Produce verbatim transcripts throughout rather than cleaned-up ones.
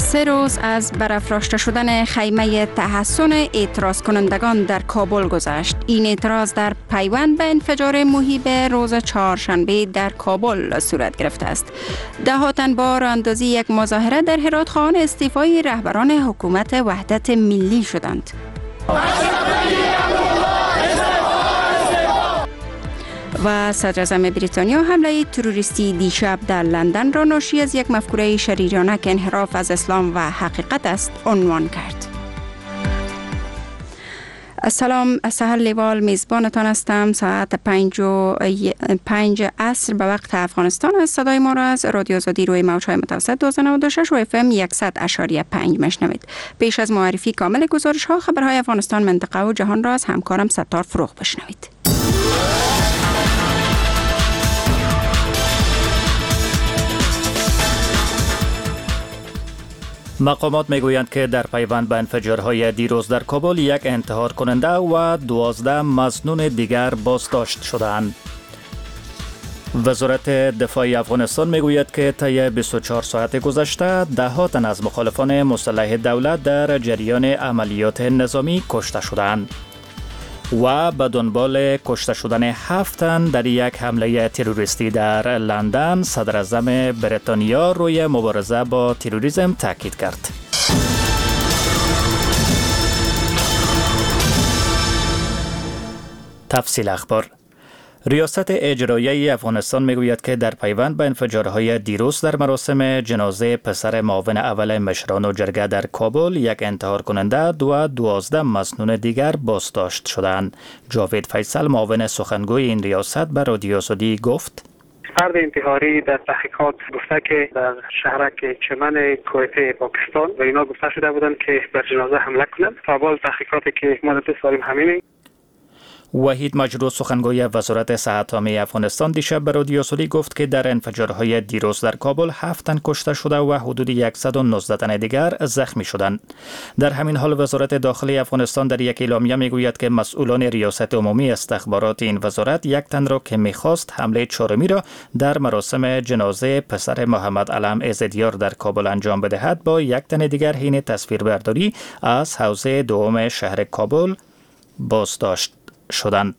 سه روز از برافراشته شدن خیمه تحصن اعتراض کنندگان در کابل گذشت. این اعتراض در پیوند به انفجار مهیب روز چهارشنبه در کابل صورت گرفته است. ده ها تن با راهاندازی یک مظاهره در هرات خواهان استعفای رهبران حکومت وحدت ملی شدند. و صدر اعظم بریتانیا حمله تروریستی دیشب در لندن را ناشی از یک مفکوره شریرانه که انحراف از اسلام و حقیقت است عنوان کرد. سلام، سهر لیوال میزبانتان هستم. ساعت پنج و پنج عصر به وقت افغانستان است. صدای ما را از رادیو آزادی روی موج‌های متوسط دویست و نود و شش و اف ام صد اشاری پنج میشنوید. پیش از معرفی کامل گزارش ها، خبرهای افغانستان، منطقه و جهان را از همکارم ستار فروغ بشنوید. مقامات میگویند که در پیوند به انفجارهای دیروز در کابل یک انتحار کننده و دوازده مظنون دیگر بازداشت شدند. وزارت دفاع افغانستان میگوید که طی بیست و چهار ساعت گذشته ده ها تن از مخالفان مسلح دولت در جریان عملیات نظامی کشته شدند و به دنبال کشته شدن هفت تن در یک حمله تروریستی در لندن، صدر اعظم بریتانیا روی مبارزه با تروریسم تاکید کرد. تفصیل اخبار. ریاست اجرایی افغانستان میگوید که در پیوند به انفجارهای دیروز در مراسم جنازه پسر معاون اول مشران و جرگه در کابل یک انتحار کننده و دوازده مظنون دیگر بازداشت شدند. جاوید فیصل، معاون سخنگوی این ریاست، به رادیو آزادی گفت: فرد انتحاری در تحقیقات گفته که در شهرک چمن کویت پاکستان و اینا گفته شده بودند که بر جنازه حمله کنند. فعال تحقیقاتی که ما داریم همینه. وحید مجروح، سخنگوی وزارت صحت عامه افغانستان، دیشب به رادیو آزادی گفت که در انفجارهای دیروز در کابل هفت تن کشته شده و حدود صد و نوزده تن دیگر زخمی شدند. در همین حال وزارت داخلی افغانستان در یک اعلامیه میگوید که مسئولان ریاست عمومی استخبارات این وزارت یک تن را که میخواست حمله چهارمی را در مراسم جنازه پسر محمد علم عزدیار در کابل انجام بدهد با یک تن دیگر حین تصویربرداری از حوزه دوم شهر کابل بازداشت شدند.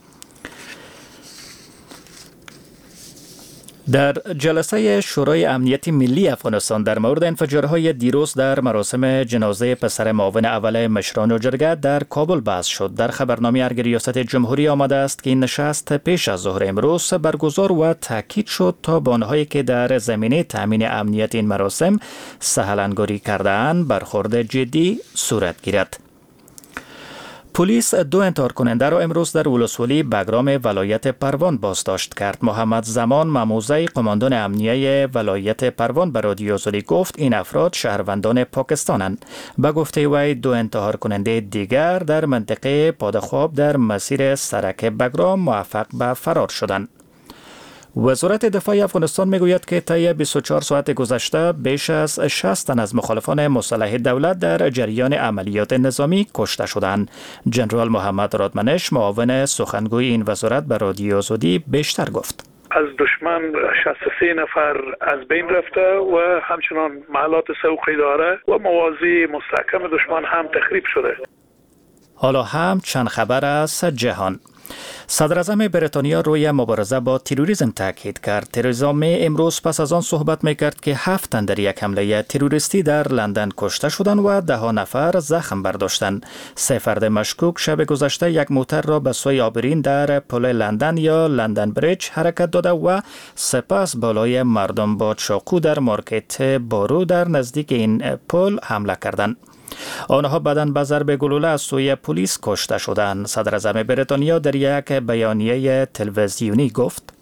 در جلسه شورای امنیت ملی افغانستان در مورد انفجارهای دیروز در مراسم جنازه پسر معاون اول مشران و جرگه در کابل بحث شد. در خبرنامه ارگ ریاست جمهوری آمده است که این نشست پیش از ظهر امروز برگزار و تاکید شد تا بانهایی که در زمینه تامین امنیت این مراسم سهلانگاری کرده‌اند برخورد جدی صورت گیرد. پلیس دو انتحار کننده را امروز در ولسوالی بگرام ولایت پروان بازداشت کرد. محمد زمان مموزه، قماندان امنیه ولایت پروان، به رادیو آزادی گفت این افراد شهروندان پاکستانند. به گفته وی دو انتحار کننده دیگر در منطقه پادخواب در مسیر سرک بگرام موفق به فرار شدند. وزارت دفاع افغانستان میگوید که طی بیست و چهار ساعت گذشته بیش از شصت تن از مخالفان مسلح دولت در جریان عملیات نظامی کشته شدند. جنرال محمد رادمنش، معاون سخنگوی این وزارت، به رادیو آزادی بیشتر گفت: از دشمن شصت و سه نفر از بین رفته و همچنان محلات سوقی داره و موازی مستحکم دشمن هم تخریب شده. حالا هم چند خبر از جهان. صدر اعظم بریتانیا روی مبارزه با تروریسم تاکید کرد. ترزا می امروز پس از آن صحبت میکرد که هفت تن در یک حمله تروریستی در لندن کشته شدند و ده ها نفر زخم برداشتند. سه فرد مشکوک شب گذشته یک موتر را به سوی آبرین در پل لندن یا لندن بریج حرکت داده و سپس بالای مردم با چاقو در مارکت بارو در نزدیک این پل حمله کردند. آنها بعداً به ضرب گلوله از سوی پلیس کشته شدند. صدر اعظم بریتانیا در یک بیانیه تلویزیونی گفت: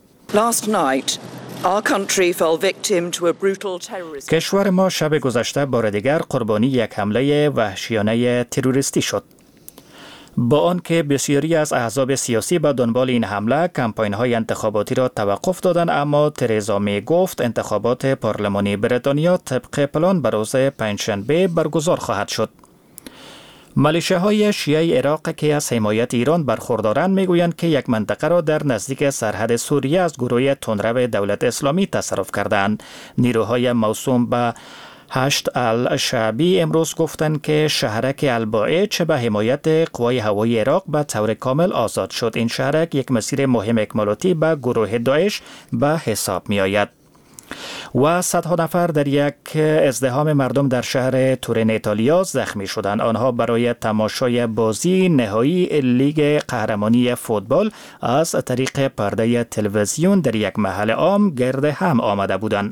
کشور ما شب گذشته بار دیگر قربانی یک حمله وحشیانه تروریستی شد. با آنکه بسیاری از احزاب سیاسی به دنبال این حمله کمپاین‌های انتخاباتی را توقف دادند، اما ترزا می گفت انتخابات پارلمانی بریتانیا طبق پلان به روز پنجشنبه برگزار خواهد شد. ملیشه‌های شیعه عراق که از حمایت ایران برخوردارند میگویند که یک منطقه را در نزدیک سرحد سوریه از گروه تندرو دولت اسلامی تصرف کردند. نیروهای موسوم به هشت الشعبی امروز گفتند که شهرک الباعه چه به حمایت قوای هوایی عراق به طور کامل آزاد شد. این شهرک یک مسیر مهم اکمالاتی به گروه داعش به حساب می آید. و صدها نفر در یک ازدحام مردم در شهر تورین ایتالیا زخمی شدند. آنها برای تماشای بازی نهایی لیگ قهرمانی فوتبال از طریق پرده تلویزیون در یک محل عام گرد هم آمده بودند.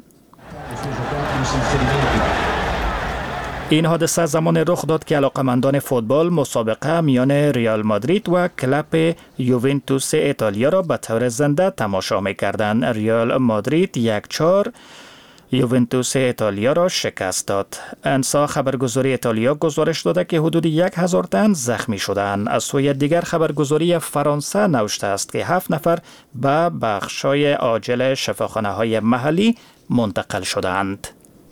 این حادثه زمان رخ داد که علاقمندان فوتبال مسابقه میان ریال مادرید و کلب یوونتوس ایتالیا را به طور زنده تماشا می‌کردند. ریال مادرید یک چهار یوونتوس ایتالیا را شکست داد. انسا خبرگزاری ایتالیا گزارش داده که حدود یک هزار تن زخمی شدند. از سوی دیگر خبرگزاری فرانسه نوشته است که هفت نفر به بخش‌های عاجل شفاخانه‌های محلی منتقل شدند.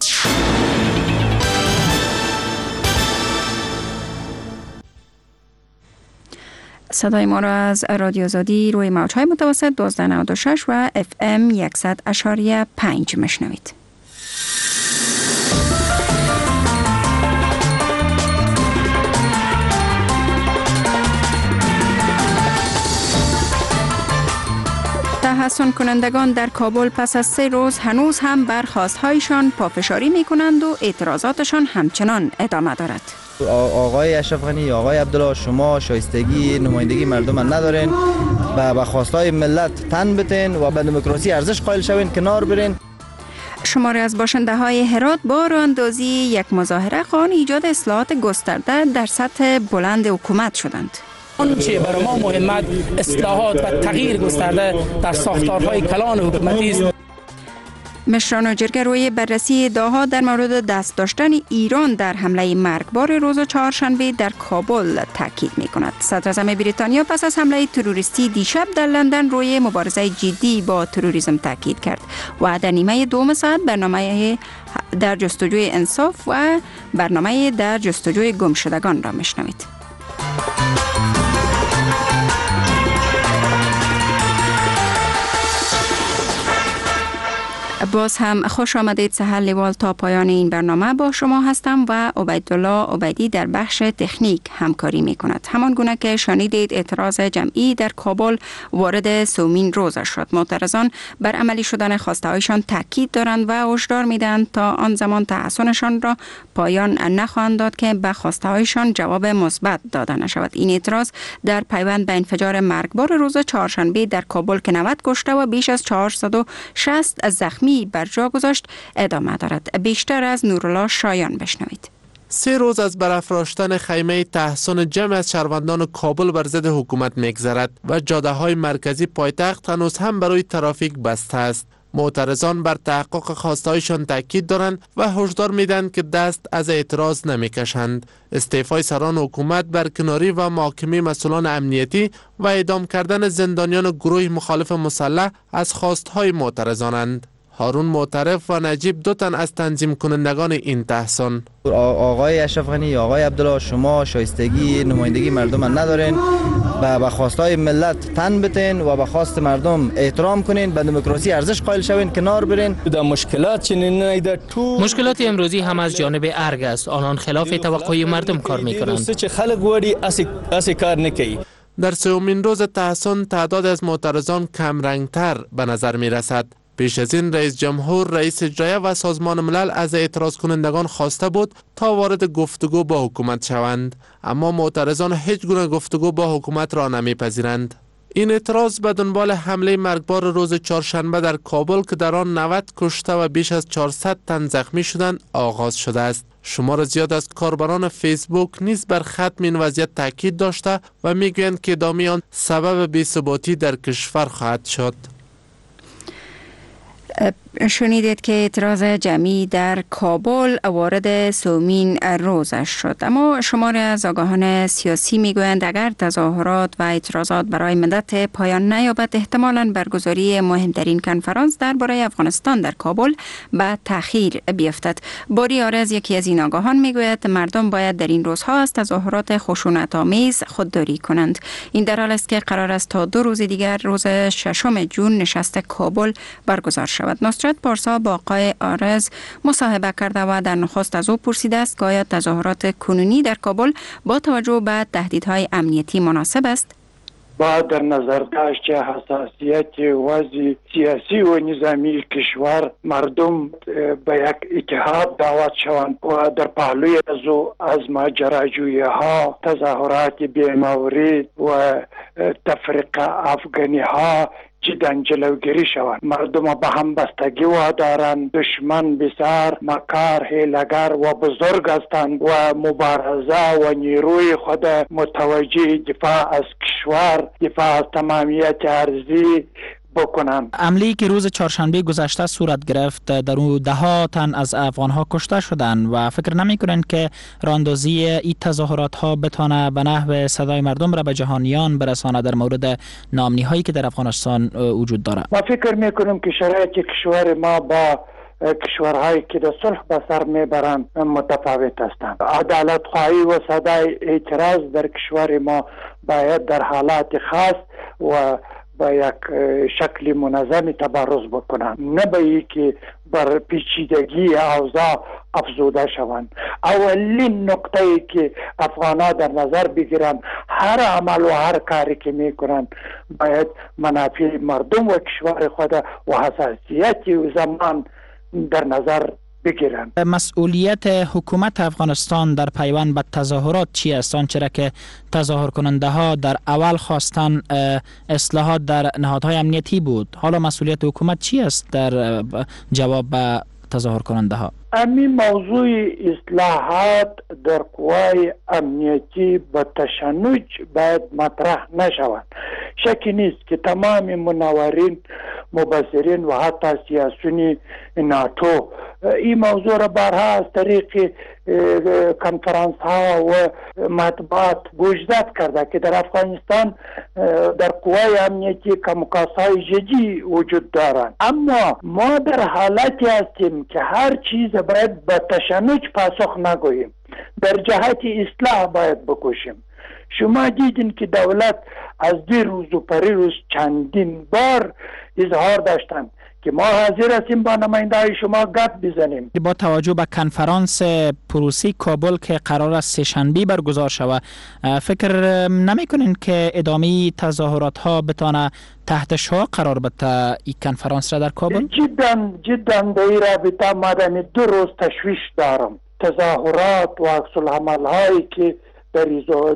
صدای ما را از رادیو آزادی روی موج‌های متوسط دویست و نود و شش و اف ام صد و پنج مشنوید. تحسن کنندگان در کابل پس از سه روز هنوز هم بر خواستهایشان پافشاری می کنند و اعتراضاتشان همچنان ادامه دارد. آقای اشرف غنی، آقای عبدالله، شما شایستگی نمایندگی مردم ندارین، به خواستهای ملت تن بتین و به دموکراسی ارزش قائل شوین، کنار برین. شماری از باشنده های هرات با راه اندازی یک مظاهره خواهان ایجاد اصلاحات گسترده در سطح بلند حکومت شدند. آنچه برای ما مهمت اصلاحات و تغییر گسترده در ساختارهای کلان حکومتی است. مشران و جرگه روی بررسی ادعاها در مورد دست داشتن ایران در حمله مرگبار روز چهارشنبه در کابل تاکید می کند. صدر اعظم بریتانیا پس از حمله تروریستی دیشب در لندن روی مبارزه جدی با تروریسم تاکید کرد و در نیمه دوم ساعت برنامه در جستجوی انصاف و برنامه در جستجوی گمشدگان را میشنوید. باز هم خوش آمدید. سهر لیوال تا پایان این برنامه با شما هستم و عبیدالله عبیدی در بخش تکنیک همکاری می کند. همان گونه که شنیدید اعتراض جمعی در کابل وارد سومین روز شد. معترضان بر عملی شدن خواسته هایشان تاکید دارند و هشدار میدهند تا آن زمان تحصنشان را پایان نخواهند داد که به خواسته هایشان جواب مثبت داده نشود. این اعتراض در پیوند به انفجار مرگبار روز چهارشنبه در کابل که نود کشته و بیش از چهارصد و شصت زخمی بر جا گذاشت ادامه دارد. بیشتر از نورالله شایان بشنوید. سه روز از برافراشتن خیمه تحصن جمع از شهروندان کابل بر ضد حکومت می‌گذرد و جاده‌های مرکزی پایتخت هنوز هم برای ترافیک بسته است. معترضان بر تحقق خواستهایشان تاکید دارند و هشدار میدن که دست از اعتراض نمیکشند. استعفای سران حکومت، برکناری و محاکمه مسئولان امنیتی و اعدام کردن زندانیان گروه مخالف مسلح از خواستهای معترضانند. هارون معترف و نجیب دو تن از تنظیم کنندگان این تحصن. آقای اشرف غنی، آقای عبدالله، شما شایستگی نمایندگی مردم ندارین، به خواستهای ملت تن بتین و به خواست مردم احترام کنین، به دموکراسی ارزش قائل شوین، کنار برین. در مشکلات چنین نیده تو مشکلات امروزی هم از جانب ارگ است. آنان خلاف توقع مردم کار میکنند. چه خلق واری اسی اسی کار نکی. در سومین روز تحصن تعداد از معترضان کم رنگتر به نظر می رسد. پیش از این رئیس جمهور، رئیس اجرایی و سازمان ملل از اعتراض کنندگان خواسته بود تا وارد گفتگو با حکومت شوند، اما معترضان هیچ گونه گفتگو با حکومت را نمیپذیرند. این اعتراض به دنبال حمله مرگبار روز چهارشنبه در کابل که در آن نود کشته و بیش از چهارصد تن زخمی شدند آغاز شده است. شمار زیاد از کاربران فیسبوک نیز بر ختم این وضعیت تاکید داشته و میگویند که ادامه آن سبب بی‌ثباتی در کشور خواهد شد. شنیدید که اعتراض جمعی در کابل وارد سومین روزش شد. اما شماری از آگاهان سیاسی میگویند اگر تظاهرات و اعتراضات برای مدت پایان نیابد احتمالاً برگزاری مهمترین کنفرانس درباره افغانستان در کابل به تأخیر بیفتد. باری آرز یکی از این آگاهان میگوید مردم باید در این روزها از تظاهرات خشونت‌آمیز خودداری کنند. این در حالی است که قرار است تا دو روز دیگر روز ششم ژوئن نشست کابل برگزار شود. مسجد پارسا با آقای آرز مصاحبه کرده و در نخست از او پرسیده است که آیا تظاهرات کنونی در کابل با توجه به تهدیدهای امنیتی مناسب است؟ با در نظر داشت که حساسیت وضع سیاسی و نظامی کشور مردم به یک اتحاد دعوت شوند و در پهلوی از ماجراجویی ها، تظاهرات بی‌مورد و تفرقه افغانی ها جدا جلوگیری شوند. مردم به هم بستگی و دارند. دشمن بسیار مکار، هیلگر و بزرگ هستند و مبارزه و نیروی خود متوجه دفاع از کشور، دفاع از تمامیت ارضی بکنند. عملی که روز چهارشنبه گذشته صورت گرفت، در اون ده ها تن از افغان‌ها کشته شدند و فکر نمی‌کنند که راندازی این تظاهرات ها بتونه به نحو صدای مردم را به جهانیان برسانه در مورد ناامنی‌هایی که در افغانستان وجود داره؟ ما فکر می‌کنم که شرایط کشور ما با کشورهایی که در صلح به سر میبرند متفاوت هستند. عدالت خواهی و صدای اعتراض در کشور ما باید در حالات خاص و با یک شکل منظم تبارز بکنند، نه به ای که بر پیچیدگی اوضاع افزوده شوند. اولین نقطه ای که افغان‌ها در نظر بگیرند، هر عمل و هر کاری که میکنند باید منافع مردم و کشور خود و حساسیت و زمان در نظر بگیرند. مسئولیت حکومت افغانستان در پیوند به تظاهرات چی است؟ آنچه که تظاهر کننده ها در اول خواستن اصلاحات در نهادهای امنیتی بود، حالا مسئولیت حکومت چی است در جواب به تظاهر کننده ها؟ همین موضوع اصلاحات در قوای امنیتی به تشنج باید مطرح نشوند. شکی نیست که تمام منورین، مبصرین و حتی سیاسیون ناتو این موضوع را بارها از طریق کنفرانس ها و مطبوعات گوشزد کرده که در افغانستان در قوای امنیتی کمکاس‌های جدی وجود دارند. اما ما در حالتی هستیم که هر چیز باید به تشنج پاسخ نگوییم، در جهت اصلاح باید بکوشیم. شما دیدین که دولت از دیروز و پریروز چندین بار اظهار داشتند که ما حاضر هستیم با نماینده های شما گپ بزنیم. با توجه به کنفرانس پروسی کابل که قرار است سه شنبه برگزار شود، فکر نمی کنین که ادامه تظاهرات ها بتانه تحت شعاع قرار بده این کنفرانس را در کابل؟ جدا جدا در این رابطه مادامی دو روز تشویش دارم. تظاهرات و عکس العمل هایی که در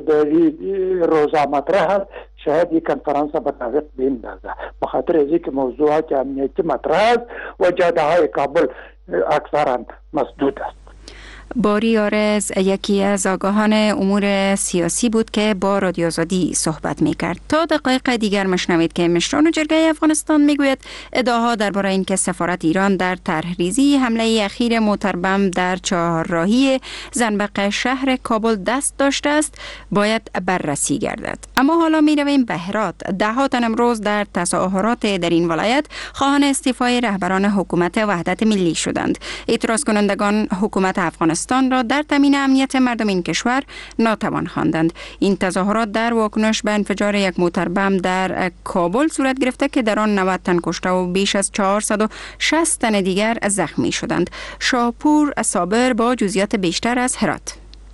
روزا مطرح هست شاید یک کنفرانس به تعویق بیندازه، بخاطر از اینکه موضوعات امنیتی مطرح است و جاده های کابل اکثرا مسدود است. باری آرز یکی از آگاهان امور سیاسی بود که با رادیو آزادی صحبت میکرد. تا دقایق دیگر مشنوید که مشران جرگه افغانستان میگوید ادعاها درباره اینکه سفارت ایران در طرحریزی حمله اخیر موتربم در چهارراهی زنبق شهر کابل دست داشته است باید بررسی گردد. اما حالا میرویم به هرات. ده ها تن امروز در تظاهرات در این ولایت خواهان استعفای رهبران حکومت وحدت ملی شدند. اعتراض کنندگان حکومت افغانستان را در تامین امنیت مردم این کشور ناتوان خواندند. این تظاهرات در واکنش به انفجار یک موتربم در کابل صورت گرفته که در آن نود تن کشته و بیش از چهارصد و شصت تن دیگر زخمی شدند. شاپور صابر با جزئیات بیشتر از هرات.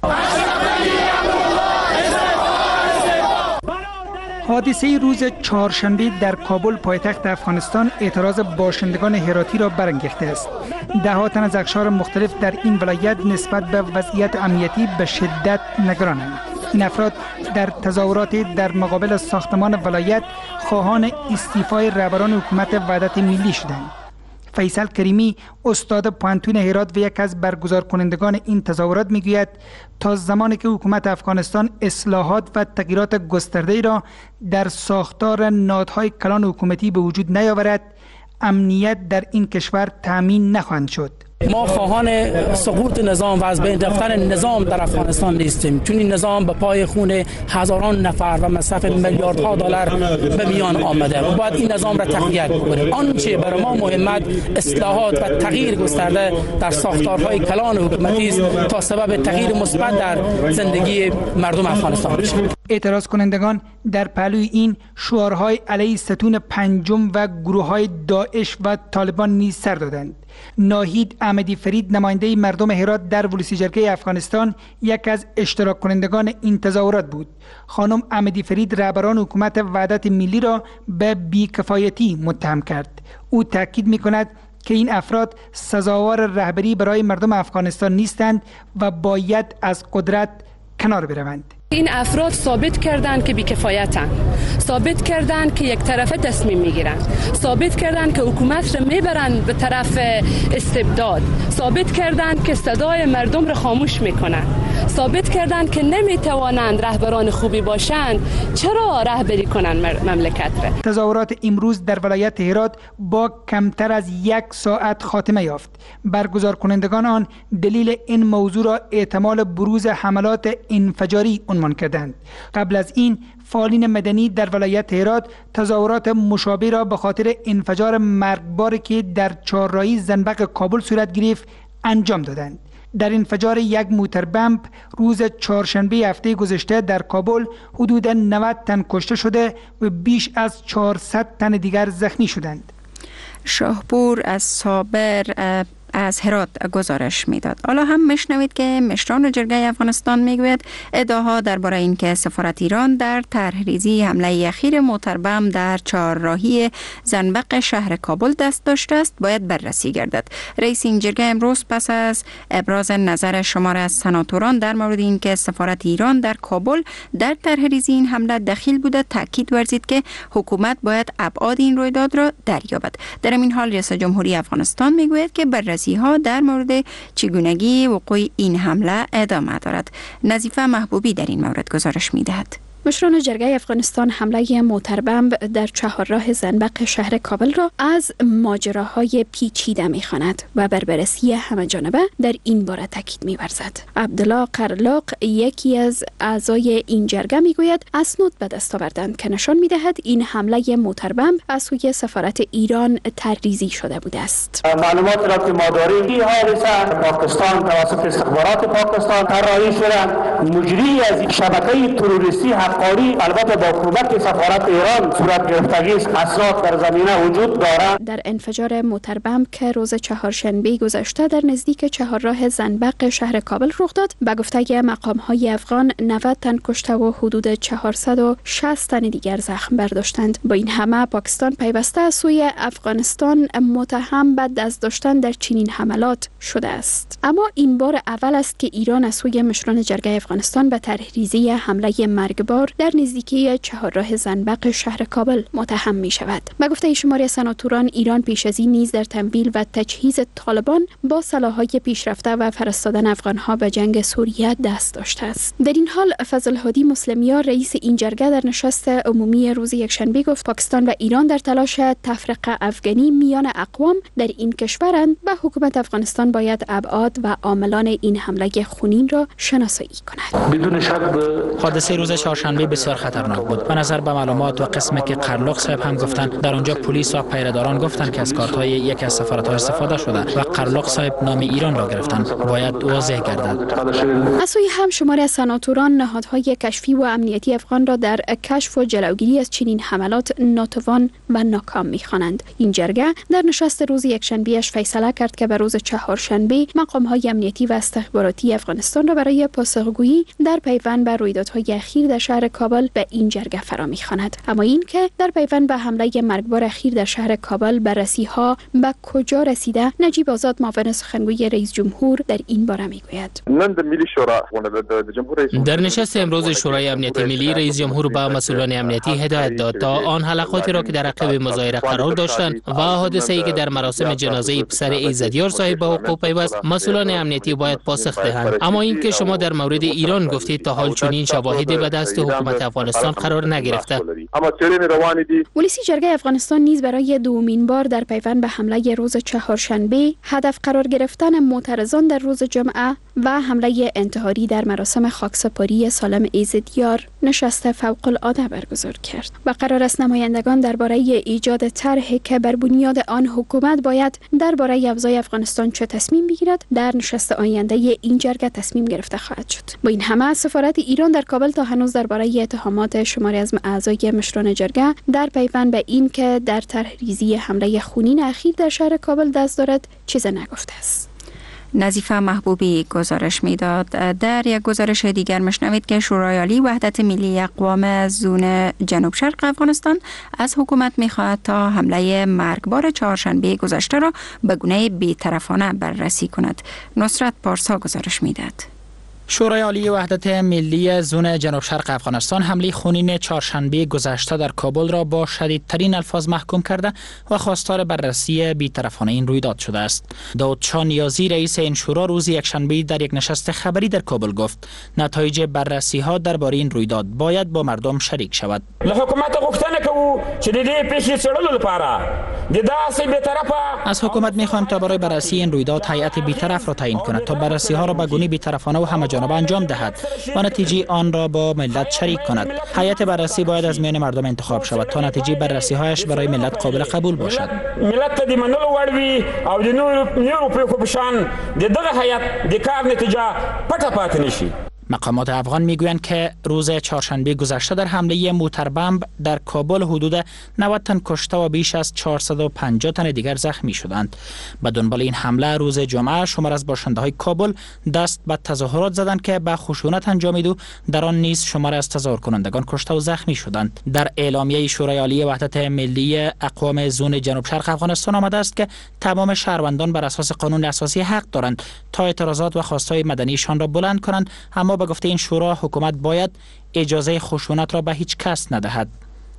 حادثه روز چهارشنبه در کابل پایتخت افغانستان اعتراض باشندگان هراتی را برانگیخته است. ده ها تن از اقشار مختلف در این ولایت نسبت به وضعیت امنیتی به شدت نگرانند. این افراد در تظاهرات در مقابل ساختمان ولایت خواهان استعفای رهبران حکومت وحدت ملی شدند. فیصل کریمی استاد پانتون هرات و یک از برگزار کنندگان این تظاهرات میگوید تا زمانی که حکومت افغانستان اصلاحات و تغییرات گسترده‌ای را در ساختار نهادهای کلان حکومتی به وجود نیاورد، امنیت در این کشور تامین نخواهد شد. ما خواهان سقوط نظام و از بین رفتن نظام در افغانستان نیستیم، چون این نظام به پای خون هزاران نفر و مصرف میلیاردها دلار به میان آمده و باید این نظام را تقویت کنیم. آنچه برای ما مهمت اصلاحات و تغییر گسترده در ساختارهای کلان حکومتی است تا سبب تغییر مثبت در زندگی مردم افغانستان بشه. اعتراض کنندگان در پهلوی این شعارهای علیه ستون پنجم و گروه‌های داعش و طالبان نیز سر دادند. ناهید احمدی فرید نماینده مردم هرات در ولسی جرگه افغانستان یک از اشتراک کنندگان این تظاهرات بود. خانم احمدی فرید رهبران حکومت وحدت ملی را به بی‌کفایتی متهم کرد. او تاکید می‌کند که این افراد سزاوار رهبری برای مردم افغانستان نیستند و باید از قدرت کنار بروند. این افراد ثابت کردند که بی‌کفایتند، ثابت کردند که یک طرفه تصمیم میگیرند، ثابت کردند که حکومت را میبرند به طرف استبداد، ثابت کردند که صدای مردم را خاموش میکنند، ثابت کردند که نمیتوانند رهبران خوبی باشند. چرا رهبری کنند مملکت را؟ تظاهرات امروز در ولایت هرات با کمتر از یک ساعت خاتمه یافت. برگزار کنندگان آن دلیل این موضوع را احتمال بروز حملات انفجاری عنوان کردند. قبل از این فعالین مدنی در ولایت هرات تظاهرات مشابه را به خاطر انفجار مرگباری که در چهارراهی زنبق کابل صورت گرفت انجام دادند. در انفجار یک موتر بمب روز چهارشنبه هفته گذشته در کابل حدود نود تن کشته شده و بیش از چهارصد تن دیگر زخمی شدند. شاهپور از صابر از هرات گزارش میداد. حالا هم میشنوید که مشران جرگه افغانستان میگوید ادعاها درباره اینکه سفارت ایران در طرحریزی حمله اخیر موتربم در چهارراهی زنبق شهر کابل دست داشته است باید بررسی گردد. رئیس این جرگه امروز پس از ابراز نظر شمار از سناتوران در مورد اینکه سفارت ایران در کابل در طرحریزی این حمله دخیل بوده تاکید ورزید که حکومت باید ابعاد این رویداد را دریابد. در این حال رئیس جمهوری افغانستان میگوید که بررسی ها در مورد چگونگی وقوع این حمله ادامه دارد. نظیفه محبوبی در این مورد گزارش می‌دهد. مشران جرگه افغانستان حمله موتربمب در چهارراه زنبق شهر کابل را از ماجراهای پیچیده می‌خواند و بر بررسی همه‌جانبه در این باره تاکید می‌ورزد. عبدالله قرلاق یکی از اعضای این جرگه میگوید اسناد به دست آوردند که نشان می‌دهد این حمله موتربمب از سوی سفارت ایران طرحریزی شده بوده است. معلومات را که ما داریم این حادثه پاکستان توسط استخبارات پاکستان طراحی شده مجری از شبکه تروریستی قاری البته با کمک سفارت ایران صورت گرفتگی است. اسناد در زمینه وجود دارد. در انفجار موتربمب که روز چهارشنبه گذشته در نزدیک چهارراه زنبق شهر کابل رخ داد به گفته مقام‌های افغان نود تن کشته و حدود چهارصد و شصت تن دیگر زخم برداشتند. با این همه پاکستان پیوسته از سوی افغانستان متهم به دست داشتن در چنین حملات شده است. اما این بار اول است که ایران از سوی مشران جرگه افغانستان به طرحریزی حمله مرگبار در نزدیکی چهارراه زنبق شهر کابل متهم می شود. به گفته شماری سناتوران ایران پیش از این نیز در تمویل و تجهیز طالبان با سلاح‌های پیشرفته و فرستادن افغان‌ها به جنگ سوریه دست داشته است. در این حال فضل هادی مسلمیار رئیس این جرگه در نشست عمومی روز یکشنبه گفت پاکستان و ایران در تلاش تفرقه افغانی میان اقوام در این کشورند و حکومت افغانستان باید ابعاد و عاملان این حمله خونین را شناسایی کند. بدون شک حادثه روز چهارشنبه بسیار خطرناک بود. به نظر به معلومات و قسمی که قرلاق صاحب هم گفتن در آنجا پلیس و پیره‌داران گفتن که از کارت‌های یک از سفارت‌ها استفاده شده و قرلاق صاحب نام ایران را گرفتن. باید واضح گردد. از سوی هم شماری از سناتوران نهادهای کشفی و امنیتی افغان را در کشف و جلوگیری از چنین حملات ناتوان و ناکام می‌خوانند. این جرگه در نشست روز یکشنبه‌اش فیصله کرد که به روز چهارشنبه مقام‌های امنیتی و استخباراتی افغانستان را برای پاسخگویی در پیوند به رویدادهای اخیر در شهر کابل به این جرگه فرا می‌خواند. اما این که در پیوند به حمله مرگبار اخیر در شهر کابل بررسی‌ها به کجا رسیده، نجیب آزاد معاون سخنگوی رئیس جمهور در این باره میگوید. در نشست امروز شورای امنیت ملی رئیس جمهور با مسئولان امنیتی هدایت داد تا آن حلقاتی را که در عقب مظاهره قرار داشتند و حادثه‌ای که در مراسم جنازه پسر ایزدیار صاحب به حقوق پیوست مسئولان امنیتی باید پاسخ دهند. اما این که شما در مورد ایران گفتید تا حال چنین شواهدی به دست حکومت افغانستان قرار نگرفته. ولسی جرگه افغانستان نیز برای دومین بار در پیوند به حمله روز چهارشنبه هدف قرار گرفتن معترضان در روز جمعه و حمله انتحاری در مراسم خاکسپاری سالم ایزدیار نشست فوق العاده برگزار کرد و قرار است نمایندگان درباره ایجاد طرحی که بر بنیاد آن حکومت باید درباره ابزای افغانستان چه تصمیم بگیرد در نشست آینده این جرگه تصمیم گرفته خواهد شد. با این همه سفارت ایران در کابل تا هنوز درباره درباره اتهامات شماری از اعضای مشران جرگه در پیوند به این که در طرح ریزی حمله خونین اخیر در شهر کابل دست دارد چیز نگفته است. نظیفه محبوبی گزارش میداد. در یک گزارش دیگر مشنوید که شورای عالی وحدت ملی اقوام زون جنوب شرق افغانستان از حکومت میخواهد تا حمله مرگبار چهارشنبه گذشته را به گونه بی‌طرفانه بررسی کند. نصرت پارسا گزارش میداد. شورای عالی وحدت ملی زون جنوب شرق افغانستان حمله خونین چهارشنبه گذشته در کابل را با شدیدترین الفاظ محکوم کرده و خواستار بررسی بی‌طرفانه این رویداد شده است. داود شاه نیازی رئیس این شورا روز یکشنبه در یک نشست خبری در کابل گفت نتایج بررسی ها درباره این رویداد باید با مردم شریک شود. حکومت غوښتنه کوو چې د دې پیښې څېړلو لپاره د داسې بی‌طرفه از حکومت می‌خواهیم تا برای بررسی این رویداد هیئت بی‌طرف را تعیین کند تا بررسی ها را به گونه بی‌طرفانه و همه‌جانبه انجام دهد و نتیجه آن را با ملت شریک کند. هیئت بررسی باید از میان مردم انتخاب شود تا نتیجه بررسی هایش برای ملت قابل قبول باشد. ملت ته د منلو وړ وي او د نورو نورو پېښو په شان د دغه هیئت د کار نتیجه پټه پاتې نشي. مقامات افغان میگویند که روز چهارشنبه گذشته در حمله موتربمب در کابل حدود نود تن کشته و بیش از چهارصد و پنجاه تن دیگر زخمی شدند. به دنبال این حمله روز جمعه شمار از باشنده های کابل دست به تظاهرات زدند که به خشونت انجامید و در آن نیز شمار از تظاهر کنندگان کشته و زخمی شدند. در اعلامیه شورای عالی وحدت ملی اقوام زون جنوب شرق افغانستان آمده است که تمام شهروندان بر اساس قانون اساسی حق دارند تا اعتراضات و خواستهای مدنیشان را بلند کنند، اما به گفته این شورا حکومت باید اجازه خشونت را به هیچ کس ندهد.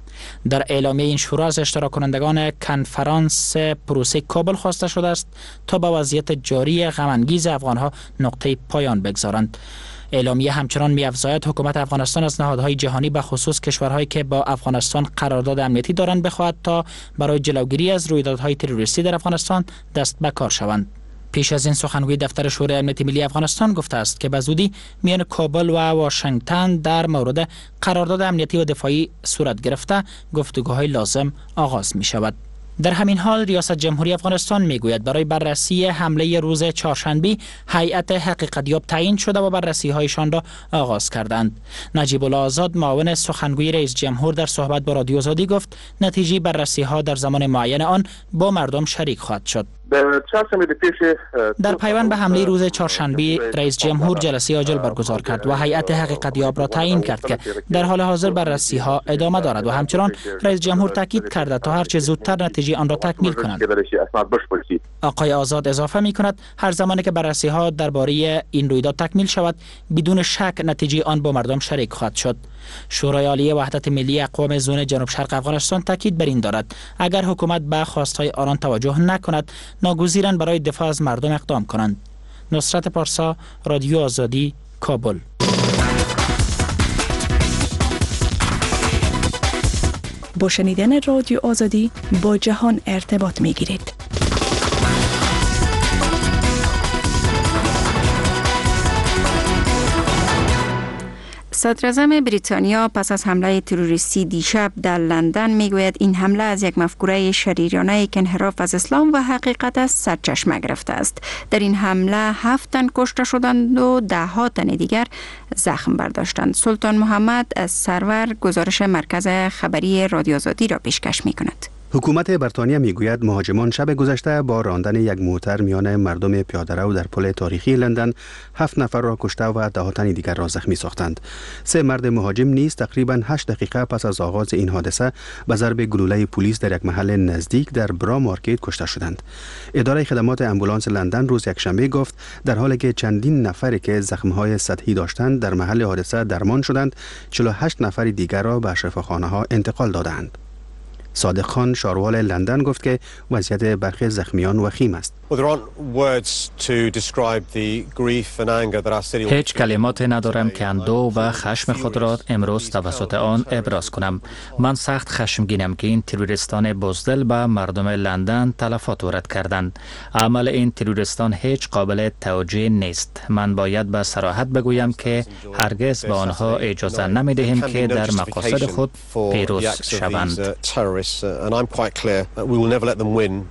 در اعلامیه این شورا از اشتراک کنندگان کنفرانس پروسه کابل خواسته شده است تا به وضعیت جاری غم انگیز افغانها نقطه پایان بگذارند. اعلامیه همچنان می‌افزاید حکومت افغانستان از نهادهای جهانی به خصوص کشورهایی که با افغانستان قرارداد امنیتی دارند بخواهد تا برای جلوگیری از رویدادهای تروریستی در افغانستان دست به کار شوند. پیش از این سخنگوی دفتر شورای امنیت ملی افغانستان گفته است که به زودی میان کابل و واشنگتن در مورد قرارداد امنیتی و دفاعی صورت گرفته گفتگوهای لازم آغاز می شود. در همین حال ریاست جمهوری افغانستان میگوید برای بررسی حمله روز چهارشنبه هیئت حقیقتیاب تعیین شده و بررسی هایشان را آغاز کردند. نجیب الله آزاد معاون سخنگوی رئیس جمهور در صحبت با رادیو آزادی گفت نتیجه بررسی ها در زمان معین آن با مردم شریک خواهد شد. در پیوند به حمله روز چهارشنبه رئیس جمهور جلسه عاجل برگزار کرد و هیئت حقیقتیاب را تعیین کرد که در حال حاضر بررسی ها ادامه دارد و همچنان رئیس جمهور تاکید کرده تا هرچه زودتر نتیجه آن را تکمیل کند. آقای آزاد اضافه می کند هر زمانی که بررسی ها درباره این رویداد تکمیل شود بدون شک نتیجه آن با مردم شریک خواهد شد. شورای عالی وحدت ملی اقوام زون جنوب شرق افغانستان تاکید بر این دارد اگر حکومت به خواستهای آنان توجه نکند ناگزیرا برای دفاع از مردم اقدام کنند. نصرت پارسا، رادیو آزادی، کابل. با شنیدن رادیو آزادی با جهان ارتباط می گیرید. صدراعظم بریتانیا پس از حمله تروریستی دیشب در لندن میگوید این حمله از یک مفکوره شریرانه که انحراف از اسلام و حقیقت است سرچشمه گرفته است. در این حمله هفت تن کشته شدند و ده ها تن دیگر زخم برداشتند. سلطان محمد از سرور گزارش مرکز خبری رادیو آزادی را پیشکش می کند. حکومت بریتانیا میگوید مهاجمان شب گذشته با راندن یک موتر میان مردم پیاده‌رو در پل تاریخی لندن هفت نفر را کشته و ده تن دیگر را زخمی ساختند. سه مرد مهاجم نیز تقریباً هشت دقیقه پس از آغاز این حادثه به ضرب گلوله پلیس در یک محل نزدیک در برا مارکت کشته شدند. اداره خدمات آمبولانس لندن روز یکشنبه گفت در حالی که چندین نفری که زخم‌های سطحی داشتند در محل حادثه درمان شدند، چهل و هشت نفر دیگر را به شفاخانه‌ها انتقال دادند. صادق خان شاروال لندن گفت که وضعیت برخی زخمیان وخیم است. هیچ کلمات ندارم که اندوه و خشم خود را امروز توسط آن ابراز کنم. من سخت خشمگینم که این تروریستان بزدل به مردم لندن تلفات وارد کردند. عمل این تروریستان هیچ قابل توجیه نیست. من باید به صراحت بگویم که هرگز به آنها اجازه نمیدهیم که در مقاصد خود پیروز شوند.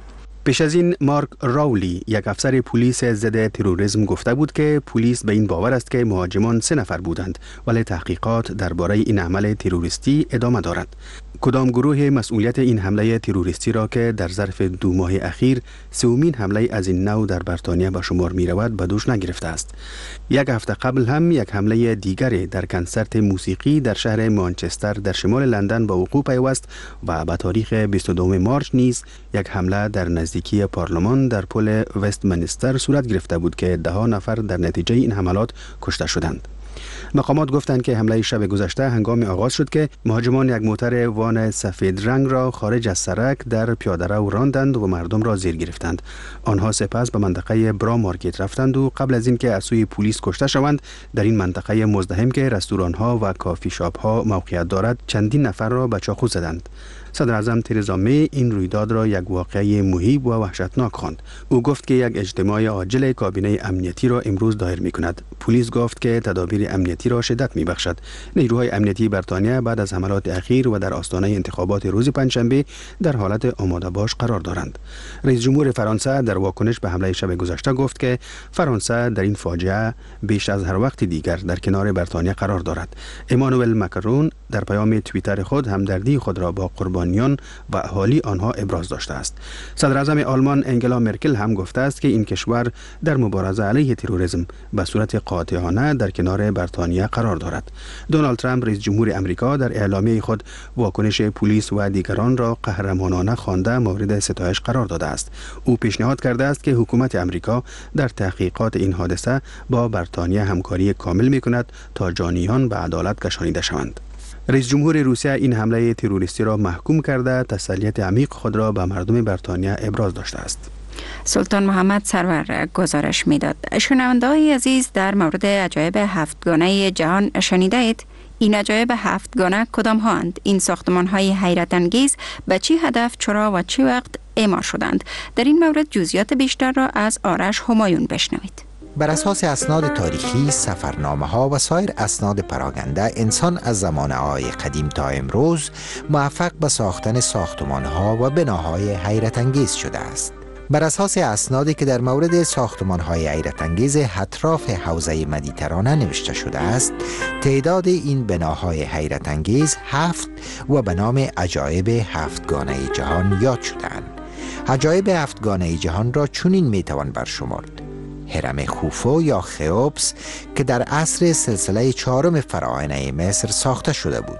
پیش از این مارک راولی یک افسر پلیس ضد تروریسم گفته بود که پلیس به این باور است که مهاجمان سه نفر بودند ولی تحقیقات درباره این عمل تروریستی ادامه دارد. کدام گروه مسئولیت این حمله تروریستی را که در ظرف دو ماه اخیر سومین حمله از این نوع در بریتانیا به شمار می رود به دوش نگرفته است. یک هفته قبل هم یک حمله دیگری در کنسرت موسیقی در شهر مانچستر در شمال لندن به وقوع پیوست و به تاریخ بیست و دوم مارچ نیز یک حمله در نزدیکی پارلمان در پل وستمنستر صورت گرفته بود که ده ها نفر در نتیجه این حملات کشته شدند. مقامات گفتند که حمله شب گذشته هنگام آغاز شد که مهاجمان یک موتر وان سفید رنگ را خارج از سرک در پیاده‌رو راندند و مردم را زیر گرفتند. آنها سپس به منطقه برا مارکت رفتند و قبل از اینکه از سوی پلیس کشته شوند در این منطقه مزدحم که رستوران‌ها و کافی شاپ‌ها موقعیت دارد چندین نفر را به چاقو زدند. صدر اعظم ترزا می این رویداد را یک واقعه مهیب و وحشتناک خواند. او گفت که یک اجتماع عاجل کابینه امنیتی را امروز دایر می کند. پلیس گفت که تدابیر امنیتی را شدت می بخشد. نیروهای امنیتی بریتانیا بعد از حملات اخیر و در آستانه انتخابات روز پنجشنبه در حالت آماده باش قرار دارند. رئیس جمهور فرانسه در واکنش به حمله شب گذشته گفت که فرانسه در این فاجعه بیش از هر وقت دیگر در کنار بریتانیا قرار دارد. امانوئل ماکرون در پیام توییتر خود همدردی خود را با قربانیان و اهالی آنها ابراز داشته است. صدر اعظم آلمان انگلا مرکل هم گفته است که این کشور در مبارزه علیه تروریسم به صورت قاطعانه در کنار بریتانیا قرار دارد. دونالد ترامپ رئیس جمهور امریکا در اعلامیه خود واکنش پلیس و دیگران را قهرمانانه خوانده مورد ستایش قرار داده است. او پیشنهاد کرده است که حکومت امریکا در تحقیقات این حادثه با بریتانیا همکاری کامل می‌کند تا جانیان به عدالت کشانیده شوند. رئیس جمهور روسیه این حمله تروریستی را محکوم کرده تسلیت عمیق خود را به مردم بریتانیا ابراز داشته است. سلطان محمد سرور گزارش میداد. شنونده‌های عزیز، در مورد عجایب هفتگانه جهان شنیده اید؟ این عجایب هفتگانه کدام هاند؟ این ساختمان های حیرت انگیز به چی هدف، چرا و چی وقت اعمار شدند؟ در این مورد جزئیات بیشتر را از آرش همایون بشنوید. بر اساس اسناد تاریخی، سفرنامه ها و سایر اسناد پراگنده، انسان از زمان آی قدیم تا امروز موفق به ساختن ساختمان ها و بناهای حیرت انگیز شده است. بر اساس اسنادی که در مورد ساختمان های حیرت انگیز اطراف حوزه مدیترانه نوشته شده است، تعداد این بناهای حیرت انگیز هفت و به نام عجایب هفتگانه جهان یاد شدند. عجایب هفتگانه جهان را چنین میتوان برشمرد: هرم خوفو یا خئوپس که در عصر سلسله چهارم فراعنه مصر ساخته شده بود.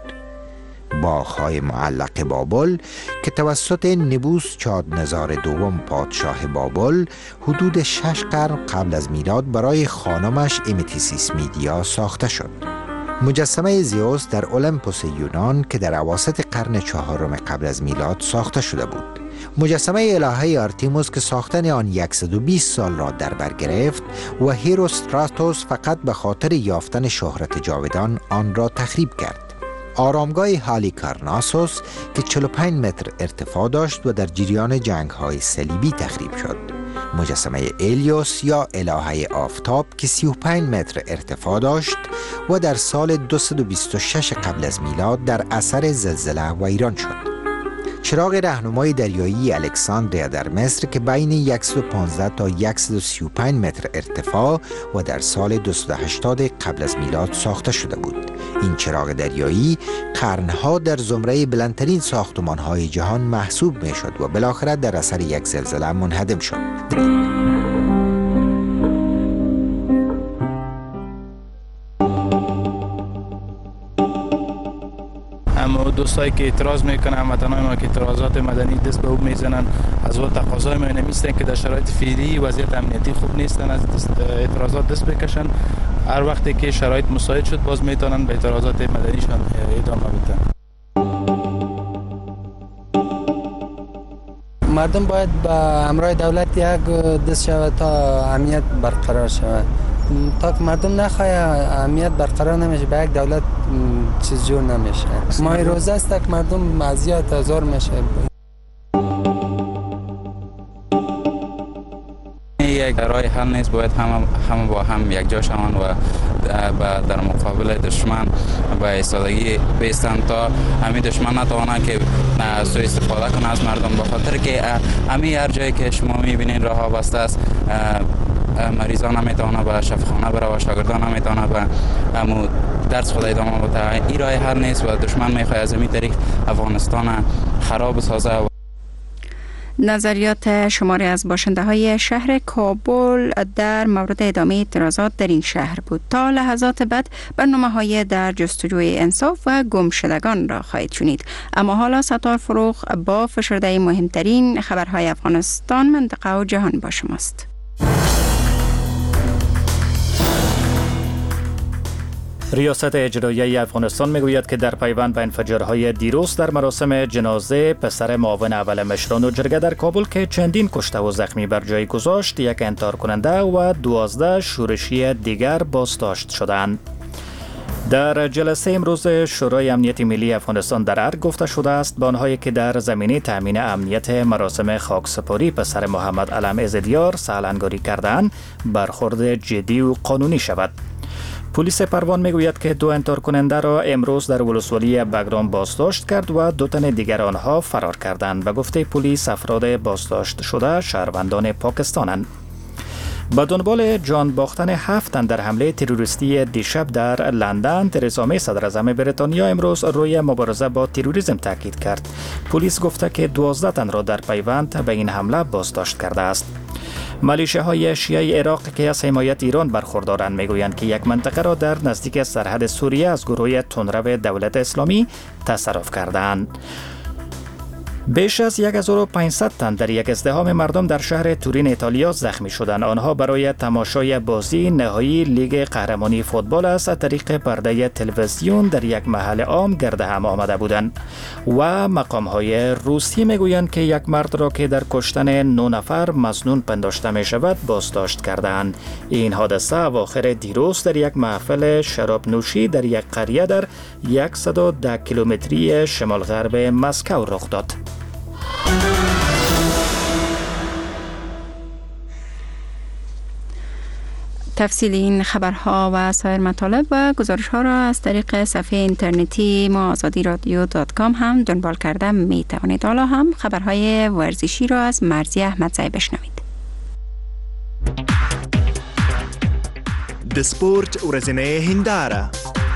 باغ‌های معلق بابل که توسط نبوس چادنزار دوم پادشاه بابل حدود شش قرن قبل از میلاد برای خانمش امتیسیس میدیا ساخته شد. مجسمه زئوس در اولمپوس یونان که در اواسط قرن چهارم قبل از میلاد ساخته شده بود. مجسمه الهه آرتیموس که ساختن آن صد و بیست سال را در بر گرفت و هیروستراتوس فقط به خاطر یافتن شهرت جاودان آن را تخریب کرد. آرامگاه هالیکارناسوس که چهل و پنج متر ارتفاع داشت و در جریان جنگ‌های صلیبی تخریب شد. مجسمه الیوس یا الهه آفتاب که سی و پنج متر ارتفاع داشت و در سال دویست و بیست و شش قبل از میلاد در اثر زلزله ویران شد. چراغ راهنمای دریایی الکساندریا در مصر که بین صد و پانزده تا صد و سی و پنج متر ارتفاع و در سال دویست و هشتاد قبل از میلاد ساخته شده بود. این چراغ دریایی قرنها در زمره بلندترین ساختمان‌های جهان محسوب می‌شد و بالاخره در اثر یک زلزله منهدم شد. اما دوستایی که اعتراض میکنن، هموطنان ما که اعتراضات مدنی دست به او میزنن، از او تقاضای ما نمیستن که در شرایط فعلی وضعیت امنیتی خوب نیستن از اعتراضات دست بکشن. هر وقتی که شرایط مساعد شد باز میتونن به اعتراضات مدنیشان ادامه بدن. مردم باید با همراه دولت یک دست شود تا امنیت برقرار شود. تا که مردم نخواه امنیت برقرار نمیشه، به یک دولت چیز جور نمیشه. ماه روزه است که مردم اذیت آزار میشه. یک راه حل نیست، باید همه همه با هم یک جا شوند و در مقابل دشمن به ایستادگی بیستند تا همین دشمن نتواند که سوء استفاده کنه از مردم، به خاطر که همین هر جایی که شما میبینین راه ها بسته است، مریضان نمیتونه به شفاخانه بره و شاگردان نمیتونه به همو درس خود ادامه بده. این راه حل نیست و دشمن میخواد از این طریق افغانستان خراب سازه. نظریات شماری از باشنده های شهر کابل در مورد ادامه اعتراضات در این شهر بود. تا لحظات بعد برنامه های در جستجوی انصاف و گمشدگان را خواهید شنید. اما حالا ستار فروغ با فشرده مهمترین خبرهای افغانستان، منطقه و جهان با شماست. ریاست اجرایی افغانستان میگوید که در پیوند به انفجارهای دیروز در مراسم جنازه پسر معاون اول مشران و جرگه در کابل که چندین کشته و زخمی بر جای گذاشت، یک انتحار کننده و دوازده شورشی دیگر بازداشت شدند. در جلسه امروز شورای امنیت ملی افغانستان در ارگ گفته شده است به آنهایی که در زمینه تامین امنیت مراسم خاکسپاری پسر محمد علم عزدیار سالنگاری کردند، برخورد جدی و قانونی شود. پلیس پروان میگوید که دو انتحار کننده را امروز در ولسوالی بگرام بازداشت کرد و دو تن دیگر آنها فرار کردند. به گفته پلیس افراد بازداشت شده شهروندان پاکستانند. با دنبال جان باختن هفت تن در حمله تروریستی دیشب در لندن، ترزا می صدر اعظم بریتانیا امروز روی مبارزه با تروریسم تاکید کرد. پلیس گفته که دوازده تن را در پیوند به این حمله بازداشت کرده است. ملیشه‌های شیعه عراق که از حمایت ایران برخوردارند میگویند که یک منطقه را در نزدیک سرحد سوریه از گروه تندرو دولت اسلامی تصرف کردند. بیش از هزار و پانصد تن در یک ازدحام مردم در شهر تورین ایتالیا زخمی شدند. آنها برای تماشای بازی نهایی لیگ قهرمانی فوتبال از طریق پرده تلویزیون در یک محل عام گرد هم آمده بودند. و مقام‌های روسی میگویند که یک مرد را که در کشتن نه نفر مظنون پنداشته می شود بازداشت کردند. این حادثه اواخر دیروز در یک محفل شراب نوشی در یک قریه در صد و ده کیلومتری شمال غرب مسکو رخ داد. تفصیل این خبرها و سایر مطالب و گزارش ها را از طریق صفحه اینترنتی ما آزادی رادیو دات کام هم دنبال کرده می توانید. حالا هم خبرهای ورزشی را از مرزی احمدزی بشنوید. د سپورت ورځنۍ هنداره.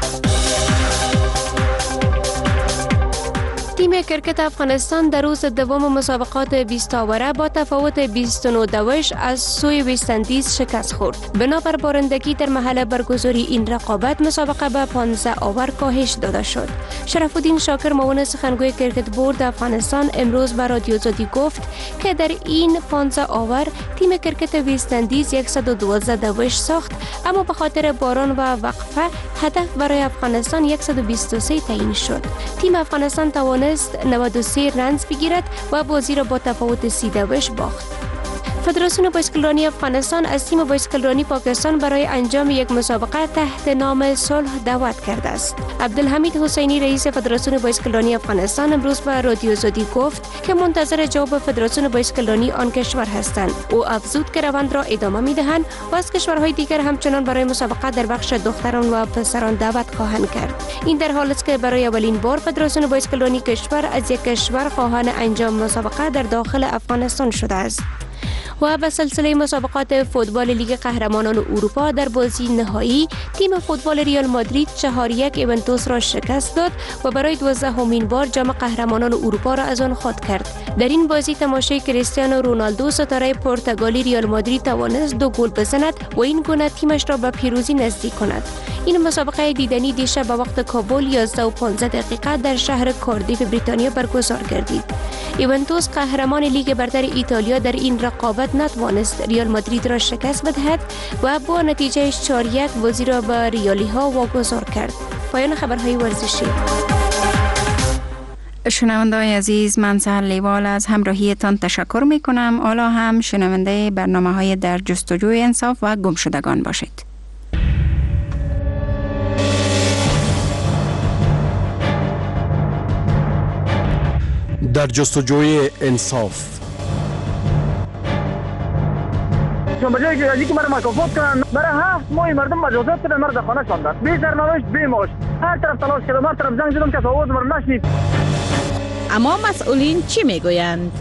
تیم کرکت افغانستان در روز دوم مسابقات بیست آوره با تفاوت بیست و نه دوش از سوی وست اندیز شکست خورد. بنابر بارندگی در محل برگزاری این رقابت مسابقه به پانزده آور کاهش داده شد. شرف الدین شاکر معاون سخنگوی کرکت بورد افغانستان امروز به رادیو آزادی گفت که در این پانزده آور تیم کرکت وست اندیز صد و دوازده دوش ساخت، اما به خاطر باران و وقفه هدف برای افغانستان صد و بیست و سه تعیین شد. تیم افغانستان توانست نود و سه رنز بگیرد و بازی را با تفاوت سی دوش باخت. فدراسیون بایسکلرانی افغانستان از تیم بایسکلرانی پاکستان برای انجام یک مسابقه تحت نام صلح دعوت کرده است. عبدالحمید حسینی رئیس فدراسیون بایسکلرانی افغانستان امروز به رادیو آزادی گفت که منتظر جواب فدراسیون بایسکلرانی آن کشور هستند. او افزود که روند را ادامه می‌دهند و از کشورهای دیگر همچنان برای مسابقه در بخش دختران و پسران دعوت خواهند کرد. این در حالی است که برای اولین بار فدراسیون بایسکلرانی کشور از یک کشور خواهان انجام مسابقه در داخل افغانستان شده است. و به سلسله مسابقات فوتبال لیگ قهرمانان اروپا در بازی نهایی تیم فوتبال ریال مادرید چهار یک ایونتوس را شکست داد و برای دوازدهمین بار جام قهرمانان اروپا را از آن خود کرد. در این بازی تماشای کریستیانو رونالدو ستاره پرتغالی ریال مادرید توانست دو گل بزند و این گونه تیمش را به پیروزی نزدیک کند. این مسابقه دیدنی دیشب به وقت کابل یازده و پانزده دقیقه در شهر کاردیف بریتانیا برگزار گردید. ایونتوس قهرمان لیگ برتر ایتالیا در این رقابت نتوانست ریال مادرید را شکست بدهد و با نتیجه چهار یک بازی را به ریالی ها واگذار کرد. پایان خبرهای ورزشی. شنونده‌های عزیز، من سهر لیوال از همراهیتان تشکر می کنم. حالا هم شنونده برنامه های در جستجوی انصاف و گمشدگان باشید. در جستجوی انصاف شما بجای که از اینکه مرا مکافات کنن برای هفت ماه مردم مجازات کردن، مرا در خانه شوندن، بی سرنوشت بی معاش. هر طرف تلاش کردم، هر طرف زنگ زدم، کس آواز مرا نشنید. اما مسئولین چی میگویند؟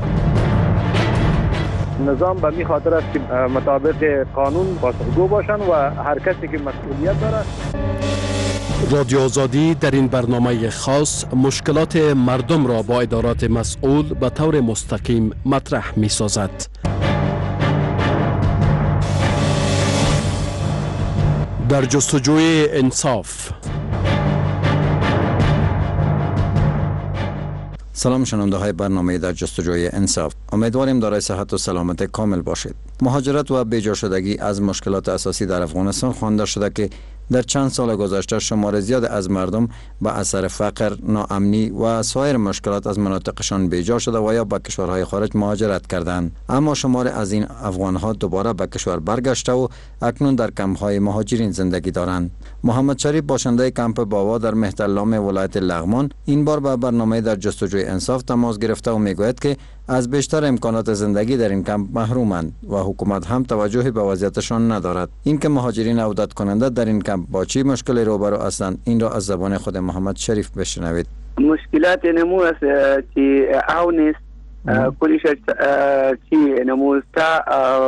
نظام به این خاطر است که مطابق قانون پاسخگو باشند و هر کسی که مسئولیت دارد. رادیو آزادی در این برنامه خاص مشکلات مردم را با ادارات مسئول به طور مستقیم مطرح می سازد. در جستجوی انصاف. سلام شنونده های برنامه در جستجوی انصاف. امیدواریم دارای صحت و سلامت کامل باشید. مهاجرت و بیجا شدگی از مشکلات اساسی در افغانستان خوانده شده که در چند سال گذشته شمار زیاد از مردم به اثر فقر، ناامنی و سایر مشکلات از مناطقشان بیجا شده و یا به کشورهای خارج مهاجرت کردند. اما شمار از این افغانها دوباره به کشور برگشته و اکنون در کمپ‌های مهاجرین زندگی دارند. محمد شریف باشنده کمپ باوا در مهترلام ولایت لغمان این بار به برنامه در جستجوی انصاف تماس گرفته و میگوید که از بیشتر امکانات زندگی در این کمپ محرومند و حکومت هم توجهی به وضعیتشان ندارد. اینکه مهاجرین عودت کننده در این کمپ با چی مشکلی روبرو هستند، این را از زبان خود محمد شریف بشنوید. مشکلات نمو است که او نیست کلیش چی نمو تا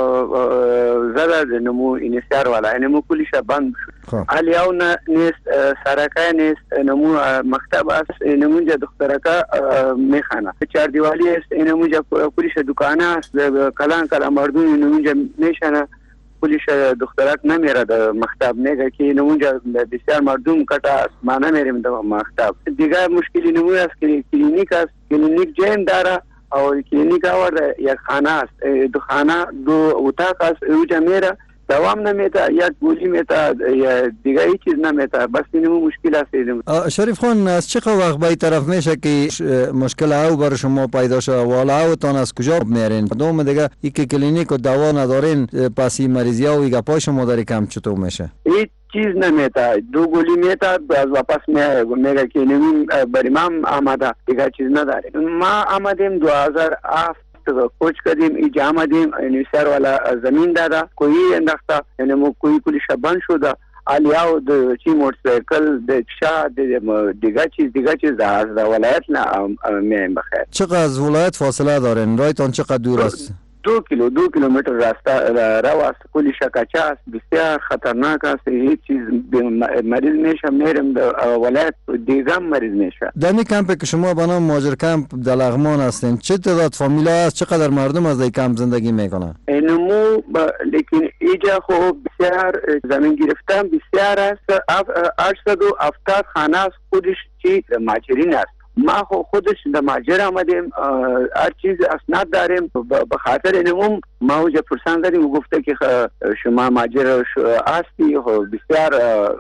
زدد نمو اینستر والا نمو کلیش بند شد. علی او نیست سرکای نیست نمو مکتب است نمونجا دخترکا میخانه چهار دیوالی است نمونجا کلیش دکانه است کلان کلان مردم نمونجا میشنه کلیش دخترک نمیره در مکتب میگه که نمونجا بسیار مردم کتا است ما نمیریم در مکتب. دیگر مشکلی نمو است که کلینیک است کلینیک جین داره او کلینیک آور یک خانه است دو خانه دو اتاق است اوجا میره دوام نمیتا یک گولی میتا یا دیگه ای چیز نمیتا بس اینمو مشکل است. شریف خان از چه وقت به طرف میشه که مشکل او بر شما پیدا شده والا او تان از کجا میارین دوم دیگه ای که کلینیک و دوا ندارین پس این مریضی ها و ایگا پای شما داری کم چطور میشه؟ هیچ چیز نمیتا دو گولی میتا از واپس میگه که نمیم بریم هم آمده دیگه چیز نداریم. ما آمدیم دو هزار هفت کوچ کردیم اینجا آمدیم نیسر والا زمین داده کوئی انداخته یعنی مو کوئی کلی شبان شده علیاو د چی موتورسایکل د چا دیگه چیز دیگه چیز از ولایت نه میم بخیر. چقدر از ولایت فاصله دارین؟ رایتان چقدر دور است؟ دو کیلو دو کیلومتر راسته رو است کلی شکاچه است بسیار خطرناک است هیچ چیز مریض میشه میرم ولایت دیگه مریض میشه. در این کمپ که شما به نام مهاجر کمپ در لغمان هستین چه تعداد فامیلا است چقدر مردم از این کمپ زندگی میکنن؟ اینمو لیکن اینجا خب بسیار زمین گرفتن بسیار است هشتصد و هفتاد خانه است خودش چی مهاجرین است. ما خودش در مهاجر آمدیم هر چیز اسناد داریم به خاطر اینمون ما اوجا پرسان داریم و گفته که شما مهاجر هستی بسیار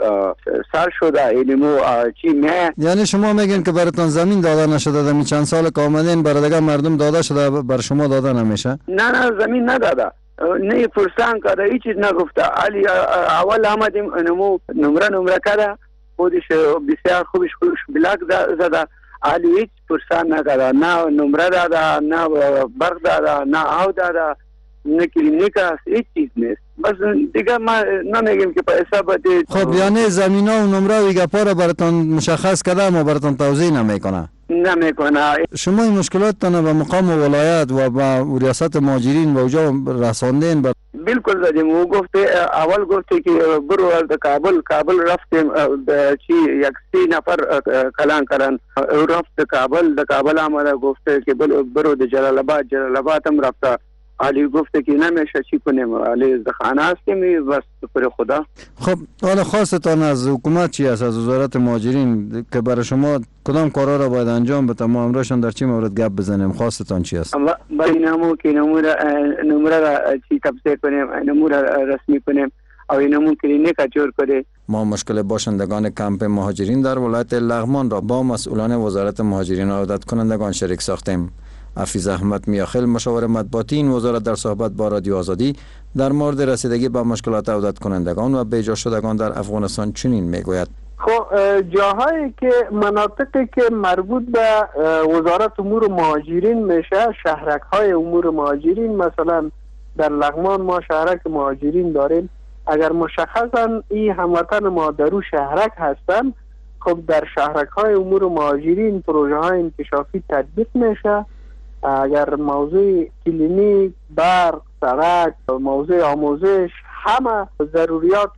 سر شده اینمو چی نه یعنی شما میگین که براتون زمین داده نشده در چند سال که آمدین برای دیگه مردم داده شده بر شما داده نمیشه؟ نه نه زمین نداده نه پرسان کرده هیچ چیز نگفته علی اول آمدیم اینمو نمره نمره کرده خودش بسیار خوبش خوبش بلاک زده علی هیچ پرسان نکرده نه نمره داده نه برق داده نه آو داده نه کلینیک است هیچ چیز نیست بس دیگه ما نمیگیم که پیسه بده. خب یعنی زمین ها و نمره و ایگا پا براتون مشخص کرده اما براتون توضیح نمیکنه؟ نمیکنه. شما این مشکلات تانه به مقام ولایت و به ریاست مهاجرین و اوجا رساندین؟ بر... بالکل زدیم او گفته اول گفته که برو از کابل کابل رفتیم چی یک سی نفر کلان کردن او رفت کابل در کابل آمده گفته که برو در جلال آباد جلال آباد هم رفته علی گفته که نمیشه چی کنیم علی از خانه هستیم بس پر خدا. خب حالا خواستتان از حکومت چی است از وزارت مهاجرین که برای شما کدام کارا را باید انجام بده ما امروشان در چی مورد گپ بزنیم خواستتان چی است؟ برای نمو که نمره نمره را چی تبصره کنیم نمره رسمی کنیم او اینمون کلینیک جور کنه. ما مشکل باشندگان کمپ مهاجرین در ولایت لغمان را با مسئولان وزارت مهاجرین و عودت کنندگان شریک ساختیم. حفیظ احمد میاخیل مشاور مطبوعاتی این وزارت در صحبت با رادیو آزادی در مورد رسیدگی به مشکلات عودت کنندگان و بیجا شدگان در افغانستان چنین میگوید. خب جاهایی که مناطقی که مربوط به وزارت امور مهاجرین میشه شهرک های امور مهاجرین مثلا در لغمان ما شهرک مهاجرین داریم. اگر مشخصا این هموطن ما در او شهرک هستن، خب در شهرک های امور مهاجرین پروژه های انکشافی تطبیق میشه. اگر موضوع کلینیک، برق، سړک، موضوع آموزش، همه ضروریات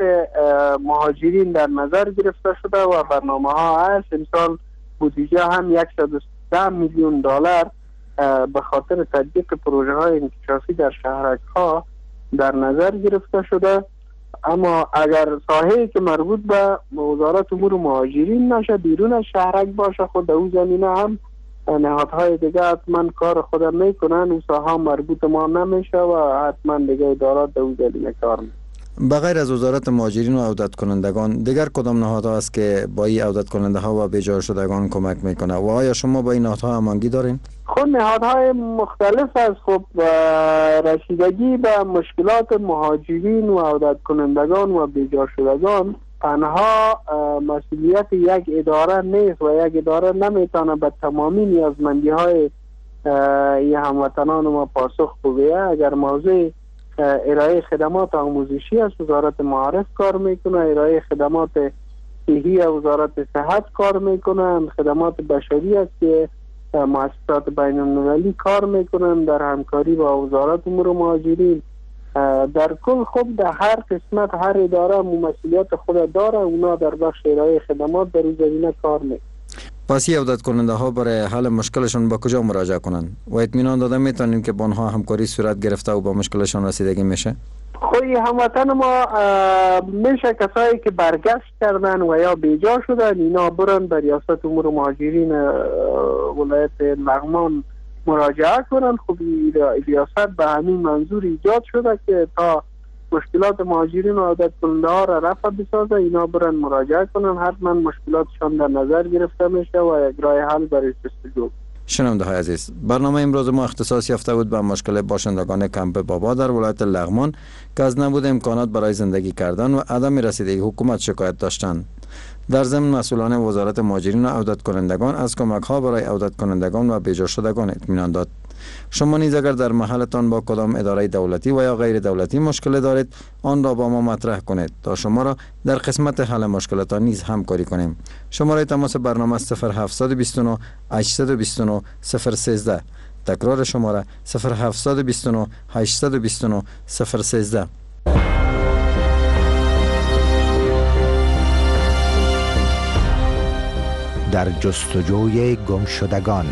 مهاجرین در نظر گرفته شده و برنامه ها هست. امسال بودجه هم صد و ده میلیون دلار به خاطر تطبیق پروژه های انکشافی در شهرک ها در نظر گرفته شده. اما اگر ساحه‌ای که مربوط به وزارت امور مهاجرین نشه، بیرون از شهرک باشه، خود در اون زمینه هم نهادهای دیگه حتما کار خود میکنن. اون ساحه مربوط ما نمیشه و حتما دیگه ادارات در اون زمینه کار میکنن. بغیر از وزارت مهاجرین و عودت کنندگان دیگر کدام نهادها است که با این عودت کننده ها و بیجا شدگان کمک میکنه و آیا شما با این نهادها هماهنگی دارین؟ خب نهادهای مختلف از خب رسیدگی به مشکلات مهاجرین و عودت کنندگان و بیجا شدگان تنها مسئولیت یک اداره نیست و یک اداره نمیتونه به تمامی نیازمندی های این هموطنان ما پاسخ بده. اگر موضوع ارائه خدمات آموزشی از وزارت معارف کار میکنه، ارائه خدمات صحی از وزارت صحت کار میکنن، خدمات بشری است که مؤسسات بین المللی کار میکنن در همکاری با وزارت امور مهاجرین. در کل خب در هر قسمت هر اداره مسئولیت خود داره، اونا در بخش ارائه خدمات در این زمینه کار میکنن. پس این عودت کننده ها برای حل مشکلشون با کجا مراجعه کنند و اطمینان داده میتونیم که با آنها همکاری صورت گرفته و با مشکلشون رسیدگی میشه؟ خوی هموطن ما میشه کسایی که برگشت کردن و یا بیجا شدن، اینا برن به ریاست امور مهاجرین ولایت لغمان مراجعه کنن. خب ریاست به همین منظور ایجاد شده که تا مشکلات مهاجرین و عودت کننده ها را رفع بسازه، اینا برن مراجعه کنن، حتما مشکلاتشان در نظر گرفته میشه و یک راه حل برای جستجو. شنونده های عزیز، برنامه امروز ما اختصاص یافته بود به مشکل باشندگان کمپ بابا در ولایت لغمان که از نبود امکانات برای زندگی کردن و عدم رسیدگی حکومت شکایت داشتند. در ضمن مسئولان وزارت مهاجرین و عودت کنندگان از کمک ها برای عودت کنندگان و بیجا شدگان اطمینان داد. شما نیز اگر در محلتان با کدام اداره دولتی و یا غیر دولتی مشکل دارید، آن را با ما مطرح کنید تا شما را در قسمت حل مشکلاتان نیز همکاری کنیم. شماره تماس برنامه صفر هفت دو نه هشت دو نه صفر یک سه. تکرار شماره صفر هفت دو نه هشت دو نه صفر یک سه. در جستجوی گم شدگان.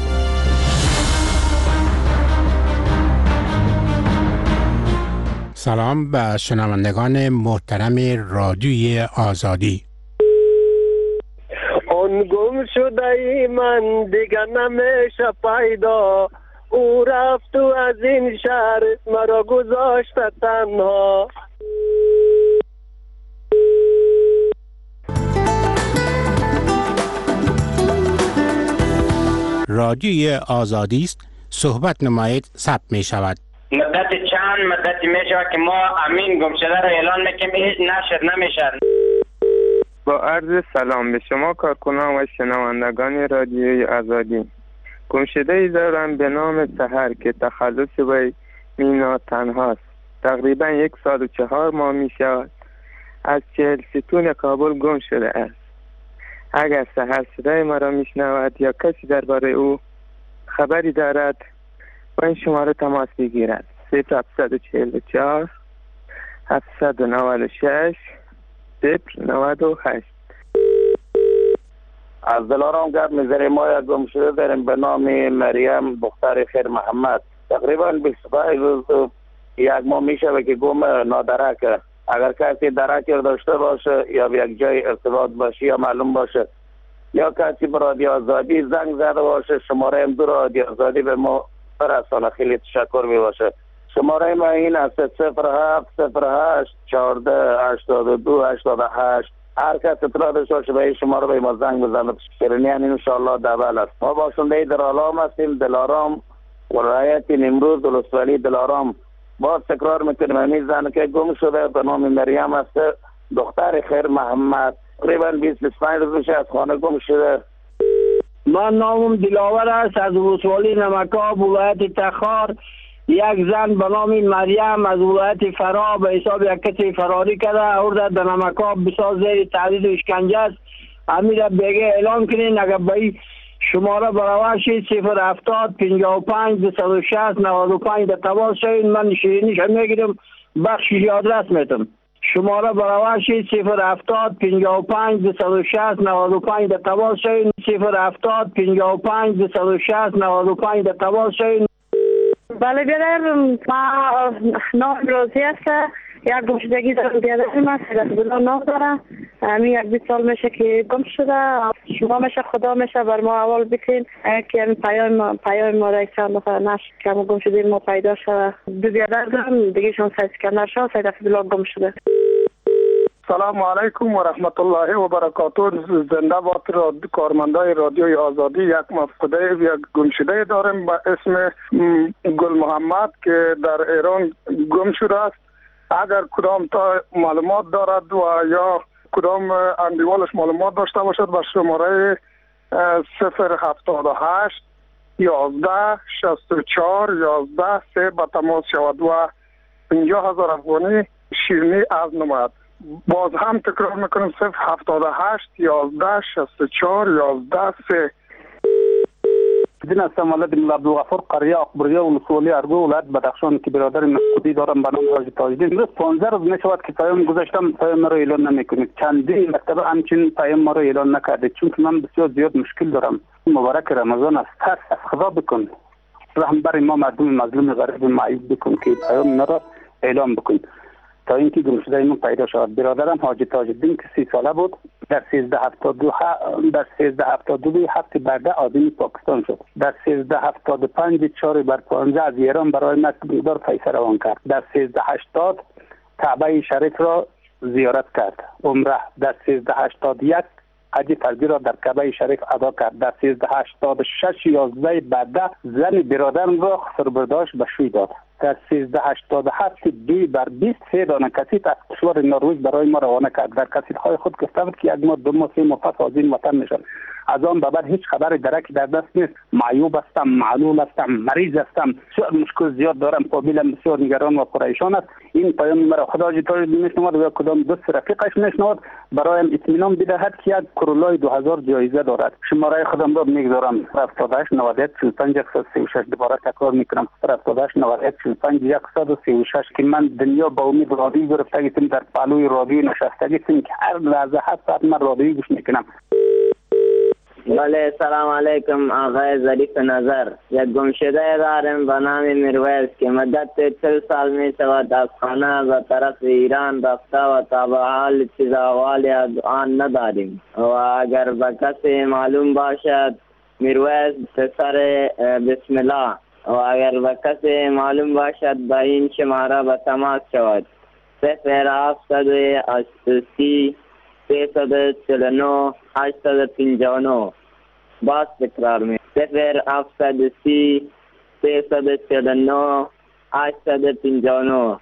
سلام به شنوندگان محترم رادیوی آزادی. اون گم شده ای من دیگر نمیشه پیدا، او رفت و از این شهر مرا گذاشت تنها. رادیوی آزادی است، صحبت نمایید ثبت می شود. مدت چند مدتی می شود که ما امین گم شده را اعلان میکنیم، هیچ نشر نمیشه. با عرض سلام به شما کارکنان و شنوندگان رادیوی آزادی. گم شده ای دارم به نام سحر که تخلص وی مینا تنهاست. تقریبا یک سال و چهار ماه می شود از چهل ستون کابل گم شده است. اگر سحر صدای مرا میشنود یا کسی درباره او خبری دارد و این شماره تماس بگیرد. صفر هفتصد و چهل و چهار هفتصد و نود و شش صفر نود و هشت. از دلارام گرد میذاره ما یک گم شده داریم به نام مریم دختر خیر محمد. تقریبا بیست و پنج روز یک ماه میشه که گم نادرک. اگر کسی درک داشته باشه یا به یک جای ارتباط باشه یا معلوم باشه یا کسی به رادیو آزادی زنگ زده باشه، شماره ام دو رادیو آزادی به ما برسانه. خیلی تشکر می باشه. شماره ما این است صفر هفت صفر هشت چهارده هشتاد و دو هشتاد و هشت. هر کس اطلاع داشته باشه به این شماره به ما زنگ بزنه. تشکرین یعنی انشاءالله دبل است. ما باشنده دلارام هستیم، دلارام ولایت نیمروز ولسوالی دلارام. باز تکرار میکنیم همین زن که گم شده به نام مریم است دختر خیر محمد. تقریبا بیست بیست و پنج روز میشه از خانه گم شده. من نامم دلاور است، از ولسوالی نمکاب ولایت تخار. یک زن به نام مریم از ولایت فرا به حساب یک کسی فراری کرده آورده در نمکاب بسیار زیر تهدید و اشکنجه است. امیر بیگه اعلام کنین اگر به شماره برابر شید صفر هفتاد پنجاه و پنج دویست و شصت نود و پنج در تماس شوید. من شیرینیش میگیرم بخش آدرس میتم. شماره برابر شید صفر هفتاد پنجاه و پنج دویست و شصت نود و پنج در تماس شوید. صفر هفتاد پنجاه و پنج دویست و شصت نود و پنج در تماس شوید. بله بیادر، ما نام روزی است. یک گمشدگی دارم بیادر من سیدت بلا نام دارم. همین یک بیت سال میشه که گم شده. شما میشه خدا میشه بر ما اول بکن که همین پیام پیام ما را یک چند دفعه نشد که ما گم شدیم ما پیدا شده. دو بیادر دارم دیگه شما سید سکندر شد سیدت بلا گم شده. سلام علیکم و رحمت الله و برکاته. زنده باد کارمندای رادیوی آزادی. یک مفقوده یک گمشده داریم به اسم گل محمد که در ایران گم شده است. اگر کدام تا معلومات دارد و یا کدام اندیوالش معلومات داشته باشد به شماره صفر هفتاد و هشت یازده شصت و چهار یازده سه به تماس شود و پنجاه هزار افغانی شیرینی از نماید. باز هم تکرار میکنم صفر هفتاد و هشت یازده شصت و چهار یازده سه. دین هستم ولد ملا عبدالغفور قریه اکبریه ولسوالی ارگو ولایت بدخشان که برادر مسعودی دارم به نام حاج تاجدین. امروز پانزده روز میشود که پیام گذاشتم پیام مرا اعلان نمیکنید. چندین مرتبه همچنین پیام مرا اعلان نکردید چون که من بسیار زیاد مشکل دارم. مبارک رمضان است. ترس از خدا بکن. رحم بر ما مردم مظلوم غریب معیوب بکن که پیام مرا اعلان بکن تا اینکه گمشده ایمون پیدا شود. برادرم حاج تاجدین که سی ساله بود در سیزده هفتاد و دو در سیزده هفتاد و دو هفته بعد آدمی پاکستان شد. در سیزده هفتاد و پنج چهار بر پانزده از ایران برای مقدار پیسه روان کرد. در سیزده هشتاد کعبه شریف را زیارت کرد عمره. در سیزده هشتاد یک حج فرضی را در کعبه شریف ادا کرد. در سیزده هشتاد و شش یازده بعد زن برادرم را سربرداشت به شوی داد. در سیزده هشتاد و هفت دوی بر بیست سه دانه کسیت از کشور نروژ برای ما روانه کرد. در کسیت های خود گفته بود که یک ماه دو ماه سه ماه پس از این وطن میشن. از آن به بعد هیچ خبر درکی در دست نیست. معیوب هستم، معلول هستم، مریض هستم، مشکل زیاد دارم. قابلم بسیار نگران و پریشان است. این پیام مرا خدا جتای میشنود و کدام دوست رفیقش میشنود برایم اطمینان بدهد که یک کرولای دو هزار جایزه دارد. شماره خودم را میگذارم هفتاد و هشت نود و یک چهل و پنج صفر و سی و شش. دوباره تکرار میکنم هفتاد و هشت نود و یک چهل و پنج صفر و سی و شش که من دنیا با امید رادیو گرفتگیتم در پالوی رادیو نشستگیتم که هر لحظه هر ساعت من رادیو گوش میکنم. بله سلام علیکم آقای ظریف نظر. یک گمشده دارم به نام میرویس که مدت چل سال می شود از خانه به طرف ایران رفته و تا به حال چیز احوالی از آن نداریم و اگر به کسی معلوم باشد میرویس پسر بسم الله و اگر به کسی معلوم باشد به این شماره به تماس شود صفر هفتصد و سی سیصد چهل و نه هشتصد و پنجاه و نه. باز تکرار می صفر هفتصد و سی سیصد و چهل و نه هشتصد و پنجاه و نه.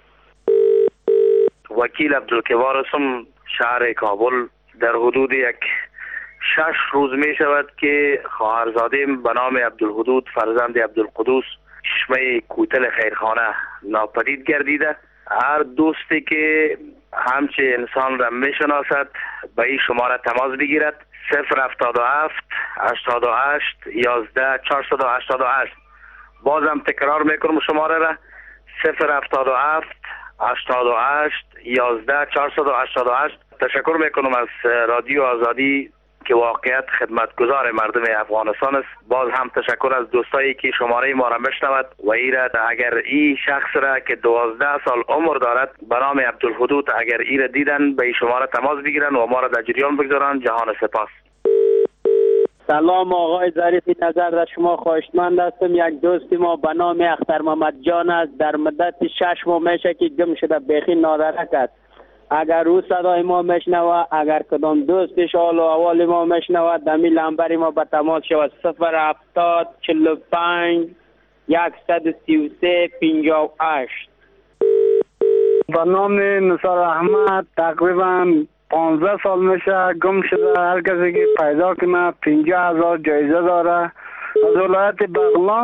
وکیل عبدالکبار هستم شهر کابل. در حدود یک شش روز می شود که خواهرزادیم به نام عبدالحدود فرزند عبدالقدوس چشمه کوتل خیرخانه ناپدید گردیده. هر دوستی که همچه انسان را می شناسد به این شماره تماس بگیرد صفر هفتاد و هفت هشتاد و هشت یازده چهارصد و هشتاد و هشت. بازم تکرار میکنم شماره را صفر هفتاد و هفت هشتاد و هشت یازده چهارصد و هشتاد و هشت. تشکر میکنم از رادیو آزادی که واقعیت خدمتگزار مردم افغانستان است. باز هم تشکر از دوستایی که شماره ما را میشنود و ایراد اگر این شخص را که دوازده سال عمر دارد به نام عبدالحدود اگر ای را دیدن به این شماره تماس بگیرن و ما را در جریان بگذارن. جهان سپاس. سلام آقای ظریف نظر، در شما خواهشمند هستم. یک دوست ما به نام اختر محمد جان است. در مدت شش ماه میشه که گم شده، بیخی نادرک است. اگر او صدای ما میشنوه، اگر کدام دوستش حال و احوال ما میشنوه، دمی لنبر ما به تماس شود صفر هفتاد چهل و پنج صد و سی و سه پنجاه و هشت. به نام نصر احمد تقریبا پانزده سال میشه گم شده. هر کسی که پیدا کنه پنجاه هزار جایزه داره. از ولایت بغلان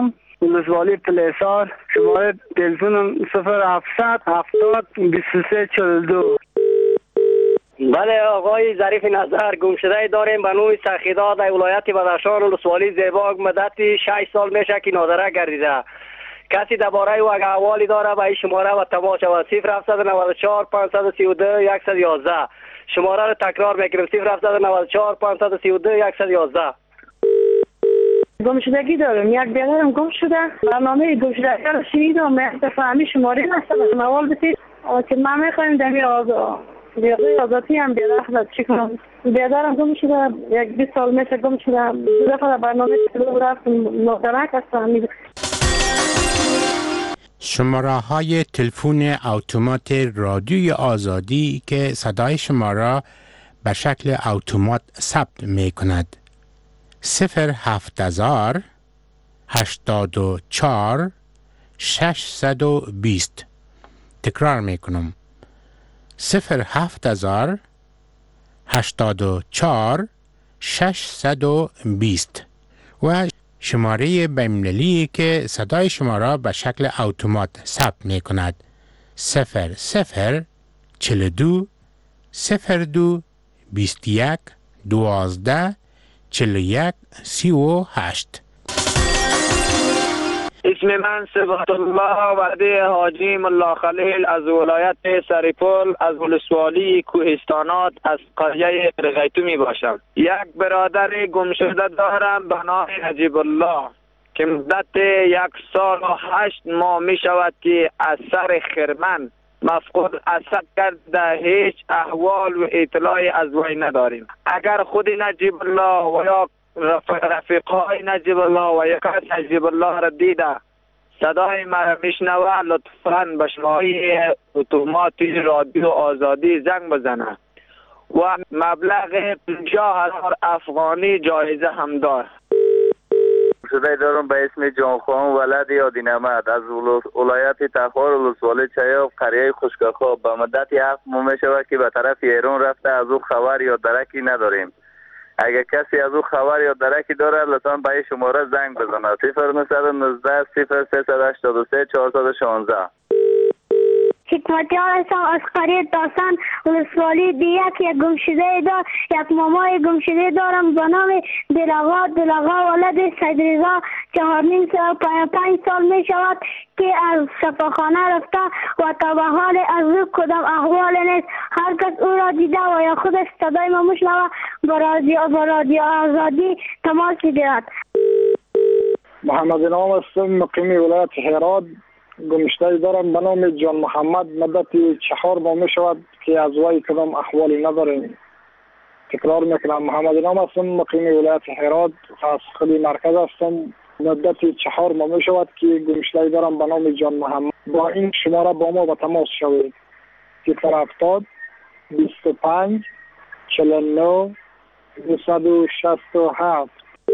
ولسوالی تلیسار. شماره تلفن صفر هفتصد هفتاد بیست و سه چهل و دو. بله آقای ظریف نظر، گمشده داریم به نوع سخیداد در ولایت بدخشان ولسوالی زیباگ مدت شش سال میشه که نادره گردیده. کسی درباره او اگر احوالی داره به این شماره و تماس شود صفر هفتصد و نود و چهار پانصد و سی و دو صد و یازده. شماره را تکرار میکنیم صفر هفتصد و نود و چهار پانصد و سی و دو صد و یازده. گم شدگی دارم، یک بیادرم گم شده. برنامه گم شدگی رو شنیدم، من فهمی شماره نستم موال بسید که من میخوایم دمی آزاد بیادر آزادی هم بیادر خدا چی کنم. بیادرم گم شده، یک بیست سال میشه گم شده. دو دفعه برنامه شروع رفتم نادرک هستم. شماره های تلفن اتومات رادیوی آزادی که صدای شما را به شکل اتومات ثبت می کند: صفر هفت هزار هشتاد و چهار ششصد و بیست. تکرار می کنم: صفر هفت هزار هشتاد و چهار ششصد و بیست. و شماره بین‌المللی که صدای شما را به شکل اتومات ثبت می کند: صفر صفر چهل و دو صفر دو بیست و یک دوازده چهل و یک سی و هشت. اسم من صفت الله وعده حاجی ملا خلیل از ولایت سریپول از ولسوالی کوهستانات از قریه رغیتو می باشم. یک برادر گمشده دارم به نام نجیب الله که مدت یک سال و هشت ماه می شود که از سر خرمن مفقود اثر کرده. هیچ احوال و اطلاعی از وی نداریم. اگر خود نجیب الله و یا رفیقای نجیب الله و یا کس نجیب الله را دیده صدای مرا میشنوه، لطفاً به شماره اتومات رادیو آزادی زنگ بزنه و مبلغ پنجاه هزار افغانی جایزه هم دار. شده دارم به اسم جانخوان ولد یادی نمد از ولایت تخار ولسوالی چیاب قریه خشکخواب. به مدت هفت ماه می شود که به طرف ایران رفته، از او خبر یا درکی نداریم. اگر کسی از او خبر یا درکی داره لطفاً به این شماره زنگ بزنه: صفر نه یک نه صفر سه هشت سه چهار یک شش. حکمتیار هستم از قریه داستان ولسوالی دیگه که یک گمشده دار یک مامای گمشده دارم به نام دلغا. دلغا ولد سید رضا چهار نیم سال پنج سال می شود که از شفاخانه رفته و تا به حال از او کدام احوال نیست. هر کس او را دیده و یا خودش صدای ما میشنوه با رادیو با رادیو آزادی تماس میگیرد. محمد نام هستم، مقیم ولایت هرات. گمشته دارم به نام جان محمد. مدت چهار ماه می شود که از وی کدام احوالی نداریم. تکرار میکنم: محمد نام هستم، مقیم ولایت هرات، از خیلی مرکز هستم. مدت چهار ماه می شود که گمشته دارم به نام جان محمد. با این شماره با ما به تماس شوید: صفر هفتاد بیست و پنج چهل و نه دویست و شصت و هفت.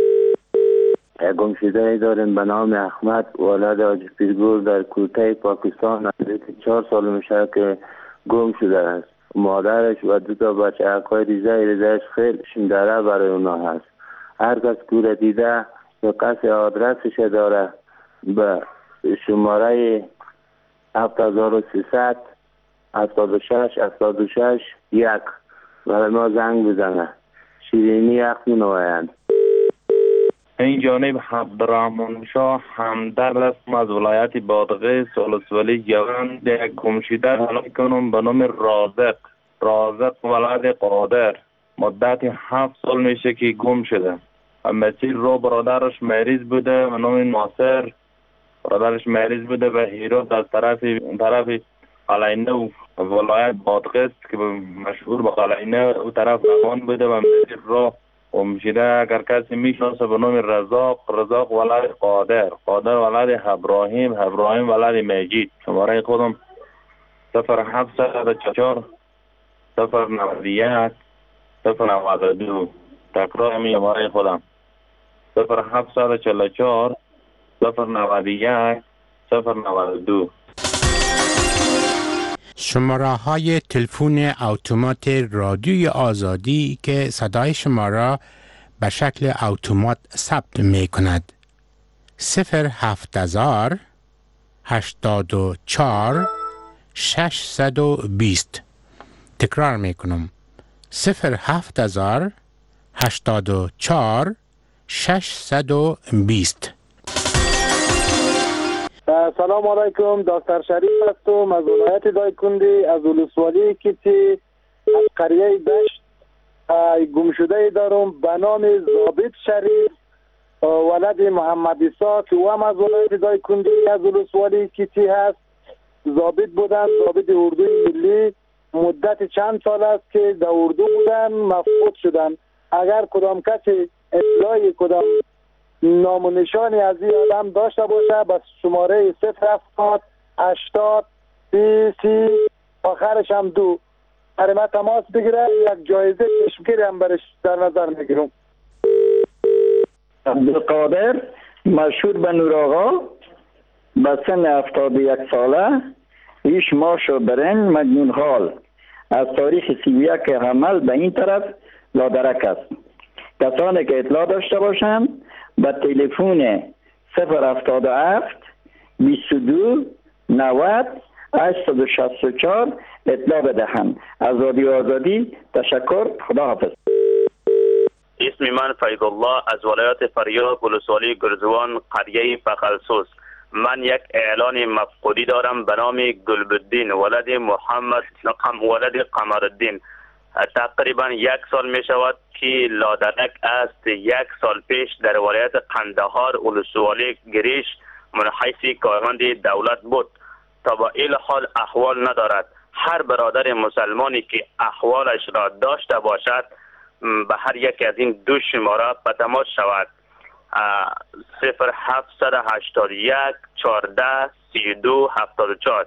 گمشده داریم به نام احمد ولد حاجی پیرگور در کوته پاکستان. نزدیک چهار سال میشه که گم شده است. مادرش و دو تا بچه اکای ریزه ریزهش خیلی شندره برای اونا هست. هر کس کوره دیده یا کسی آدرسش داره به شماره هفت هزار و سیصد هفتاد و شش هفتاد و شش یک برای ما زنگ بزنه. شیرینی یک می نویند. این جانب عبدالرحمن شاه همدرد هستم از ولایت بادغیس ولسوالی جوان. یک گمشده حالا کنم به نام رازق. رازق ولد قادر. مدت هفت سال میشه که گم شده. مسیر رو برادرش مریض بوده به نام ناصر. برادرش مریض بوده به هیرات از طرف طرف قلعینه و ولایت بادغیس که مشهور به قلعینه او طرف روان بوده و مسیر رو گمشده. اگر کسی میشناسه به نام رزاق. رزاق ولد قادر. قادر ولد ابراهیم. ابراهیم ولد مجید. شماره خودم صفر هفت صد چهار صفر نود یک صفر نود دو. تکرار می شماره خودم: صفر هفت صد چهل و چهار صفر نود یک صفر نود دو. شماره های تلفن اتومات رادیوی آزادی که صدای شما را به شکل اتومات ثبت می کند: صفر هفت هزار هشتاد و چهار ششصد و بیست. تکرار میکنم صفر هفت هزار هشتاد و چهار ششصد و بیست. سلام علیکم، دکتر شریف هستم از ولایت دایکنډي از ولسوالی کیتی از قریه دشت. گمشده دارم به نام ضابط شریف ولد محمد عیسی که او هم از ولایت دایکنډي از ولسوالی کیتی هست. ضابط بودن، ضابط اردوی ملی. مدت چند سال است که در اردو بودن، مفقود شدن. اگر کدام کسی اطلاعی کدام نام و نشانی از این آدم داشته باشه بس شماره صفر هفتاد هشتاد سی سی آخرش هم دو برای من تماس بگیره. یک جایزه چشمگیری هم برش در نظر میگیرم. عبدالقادر مشهور به نور آقا به سن هفتاد و یک ساله، ایش ماشو برن مجنون حال، از تاریخ سی و یک حمل به این طرف لادرک است. کسانی که اطلاع داشته باشند به تلفن صفر هفتاد و هفت بیست و دو نود هشتصد و شصت و چهار اطلاع بدهند. از رادیو آزادی تشکر، خدا حافظ. اسم من فیض الله از ولایت فاریاب ولسوالی گرزوان قریه فخلسوس. من یک اعلان مفقودی دارم به نام گلبالدین ولد محمد ولد قمرالدین. تقریبا یک سال می شود که لادرک است. یک سال پیش در ولایت قندهار ولسوالی گریش منحیث کارمند دولت بود. تا با این حال احوال ندارد. هر برادر مسلمانی که احوالش را داشته باشد به هر یک از این دو شماره به تماس شود. صفر هفتصد و هشتاد و یک چهارده سی و دو هفتاد و چهار.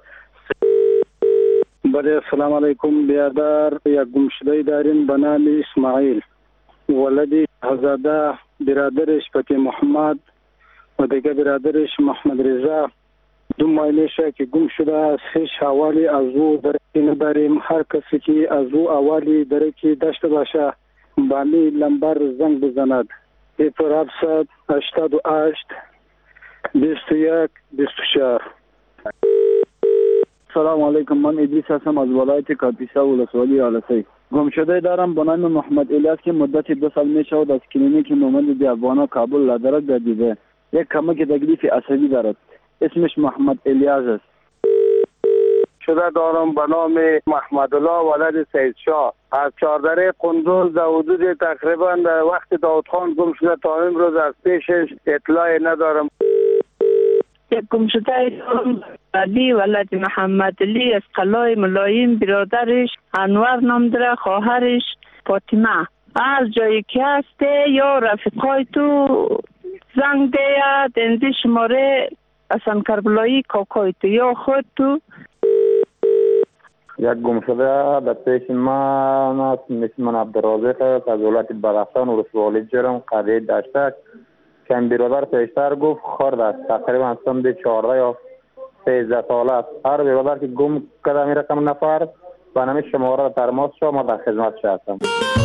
بله، السلام علیکم بیادر. یک گمشده داریم به نام اسماعیل ولدی هزاده، برادرش پتی محمد و دیگه برادرش محمد رضا. دو ماه میشه که گم شده است. هیچ حوالی از او درکی نداریم. هر کسی که از او حوالی درکی داشته باشه به می لمبر زنگ بزند. صفر هفتصد هشتاد و هشت بیست و یک بیست و چهار. سلام علیکم، من ادریس هستم از ولایت کاپیسا ولسوالی آلسی. گمشده دارم به نام محمد الیاس که مدت دو سال می شود از کلینیک مومند دیوانه کابل لادرک گردیده. یک کمک تکلیف عصبی دارد. اسمش محمد الیاس است. شده دارم به نام محمد الله ولد سید شاه از چهاردره قندوز در حدود تقریبا در وقت داود خان گم شده. تا امروز از پیشش اطلاعی ندارم. یک گمشده دارم علی ولد محمد علی از قلای ملایم، برادرش انور نام داره، خواهرش فاطمه. هر جایی که هسته یا رفیقای تو زنگ ده دنده شماره اصلا کربلایی کاکای تو یا خود تو. یک گمشده در پیش من است. مثل من عبدالرازق است از ولایت بدخشان ولسوالی جرم قریه دشتک. که این برادر پیشتر گفت خرد است. تقریبا سن چهارده یا سیزده ساله است. هر برادر که گم کرده می رقم نفر و نمی شماره ترماس شد ما در خدمت شد هستم.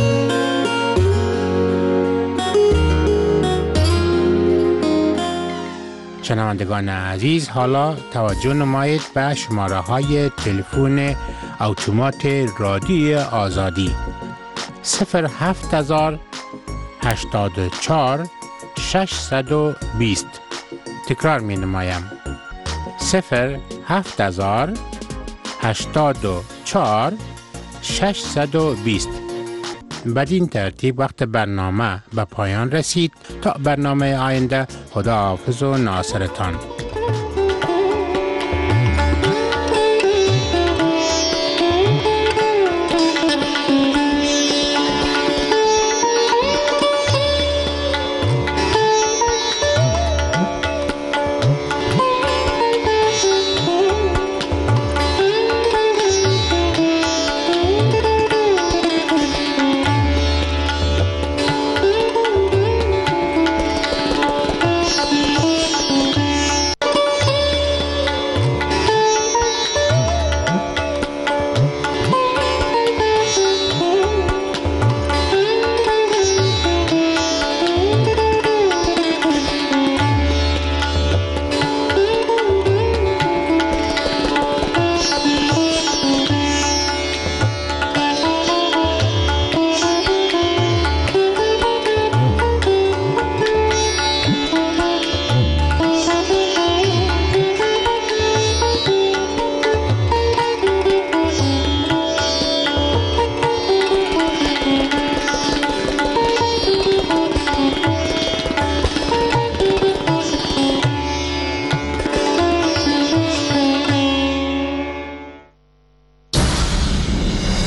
شنوندگان عزیز، حالا توجه نمایید به شماره های تلفن اتومات رادیوی آزادی صفر هفت هزار هشتاد و چهار ششصد و بیست. تکرار می نمایم صفر هفت هزار هشتاد و چهار ششصد و بیست. بدین ترتیب وقت برنامه به پایان رسید. تا برنامه آینده، خدا حافظ و ناصرتان.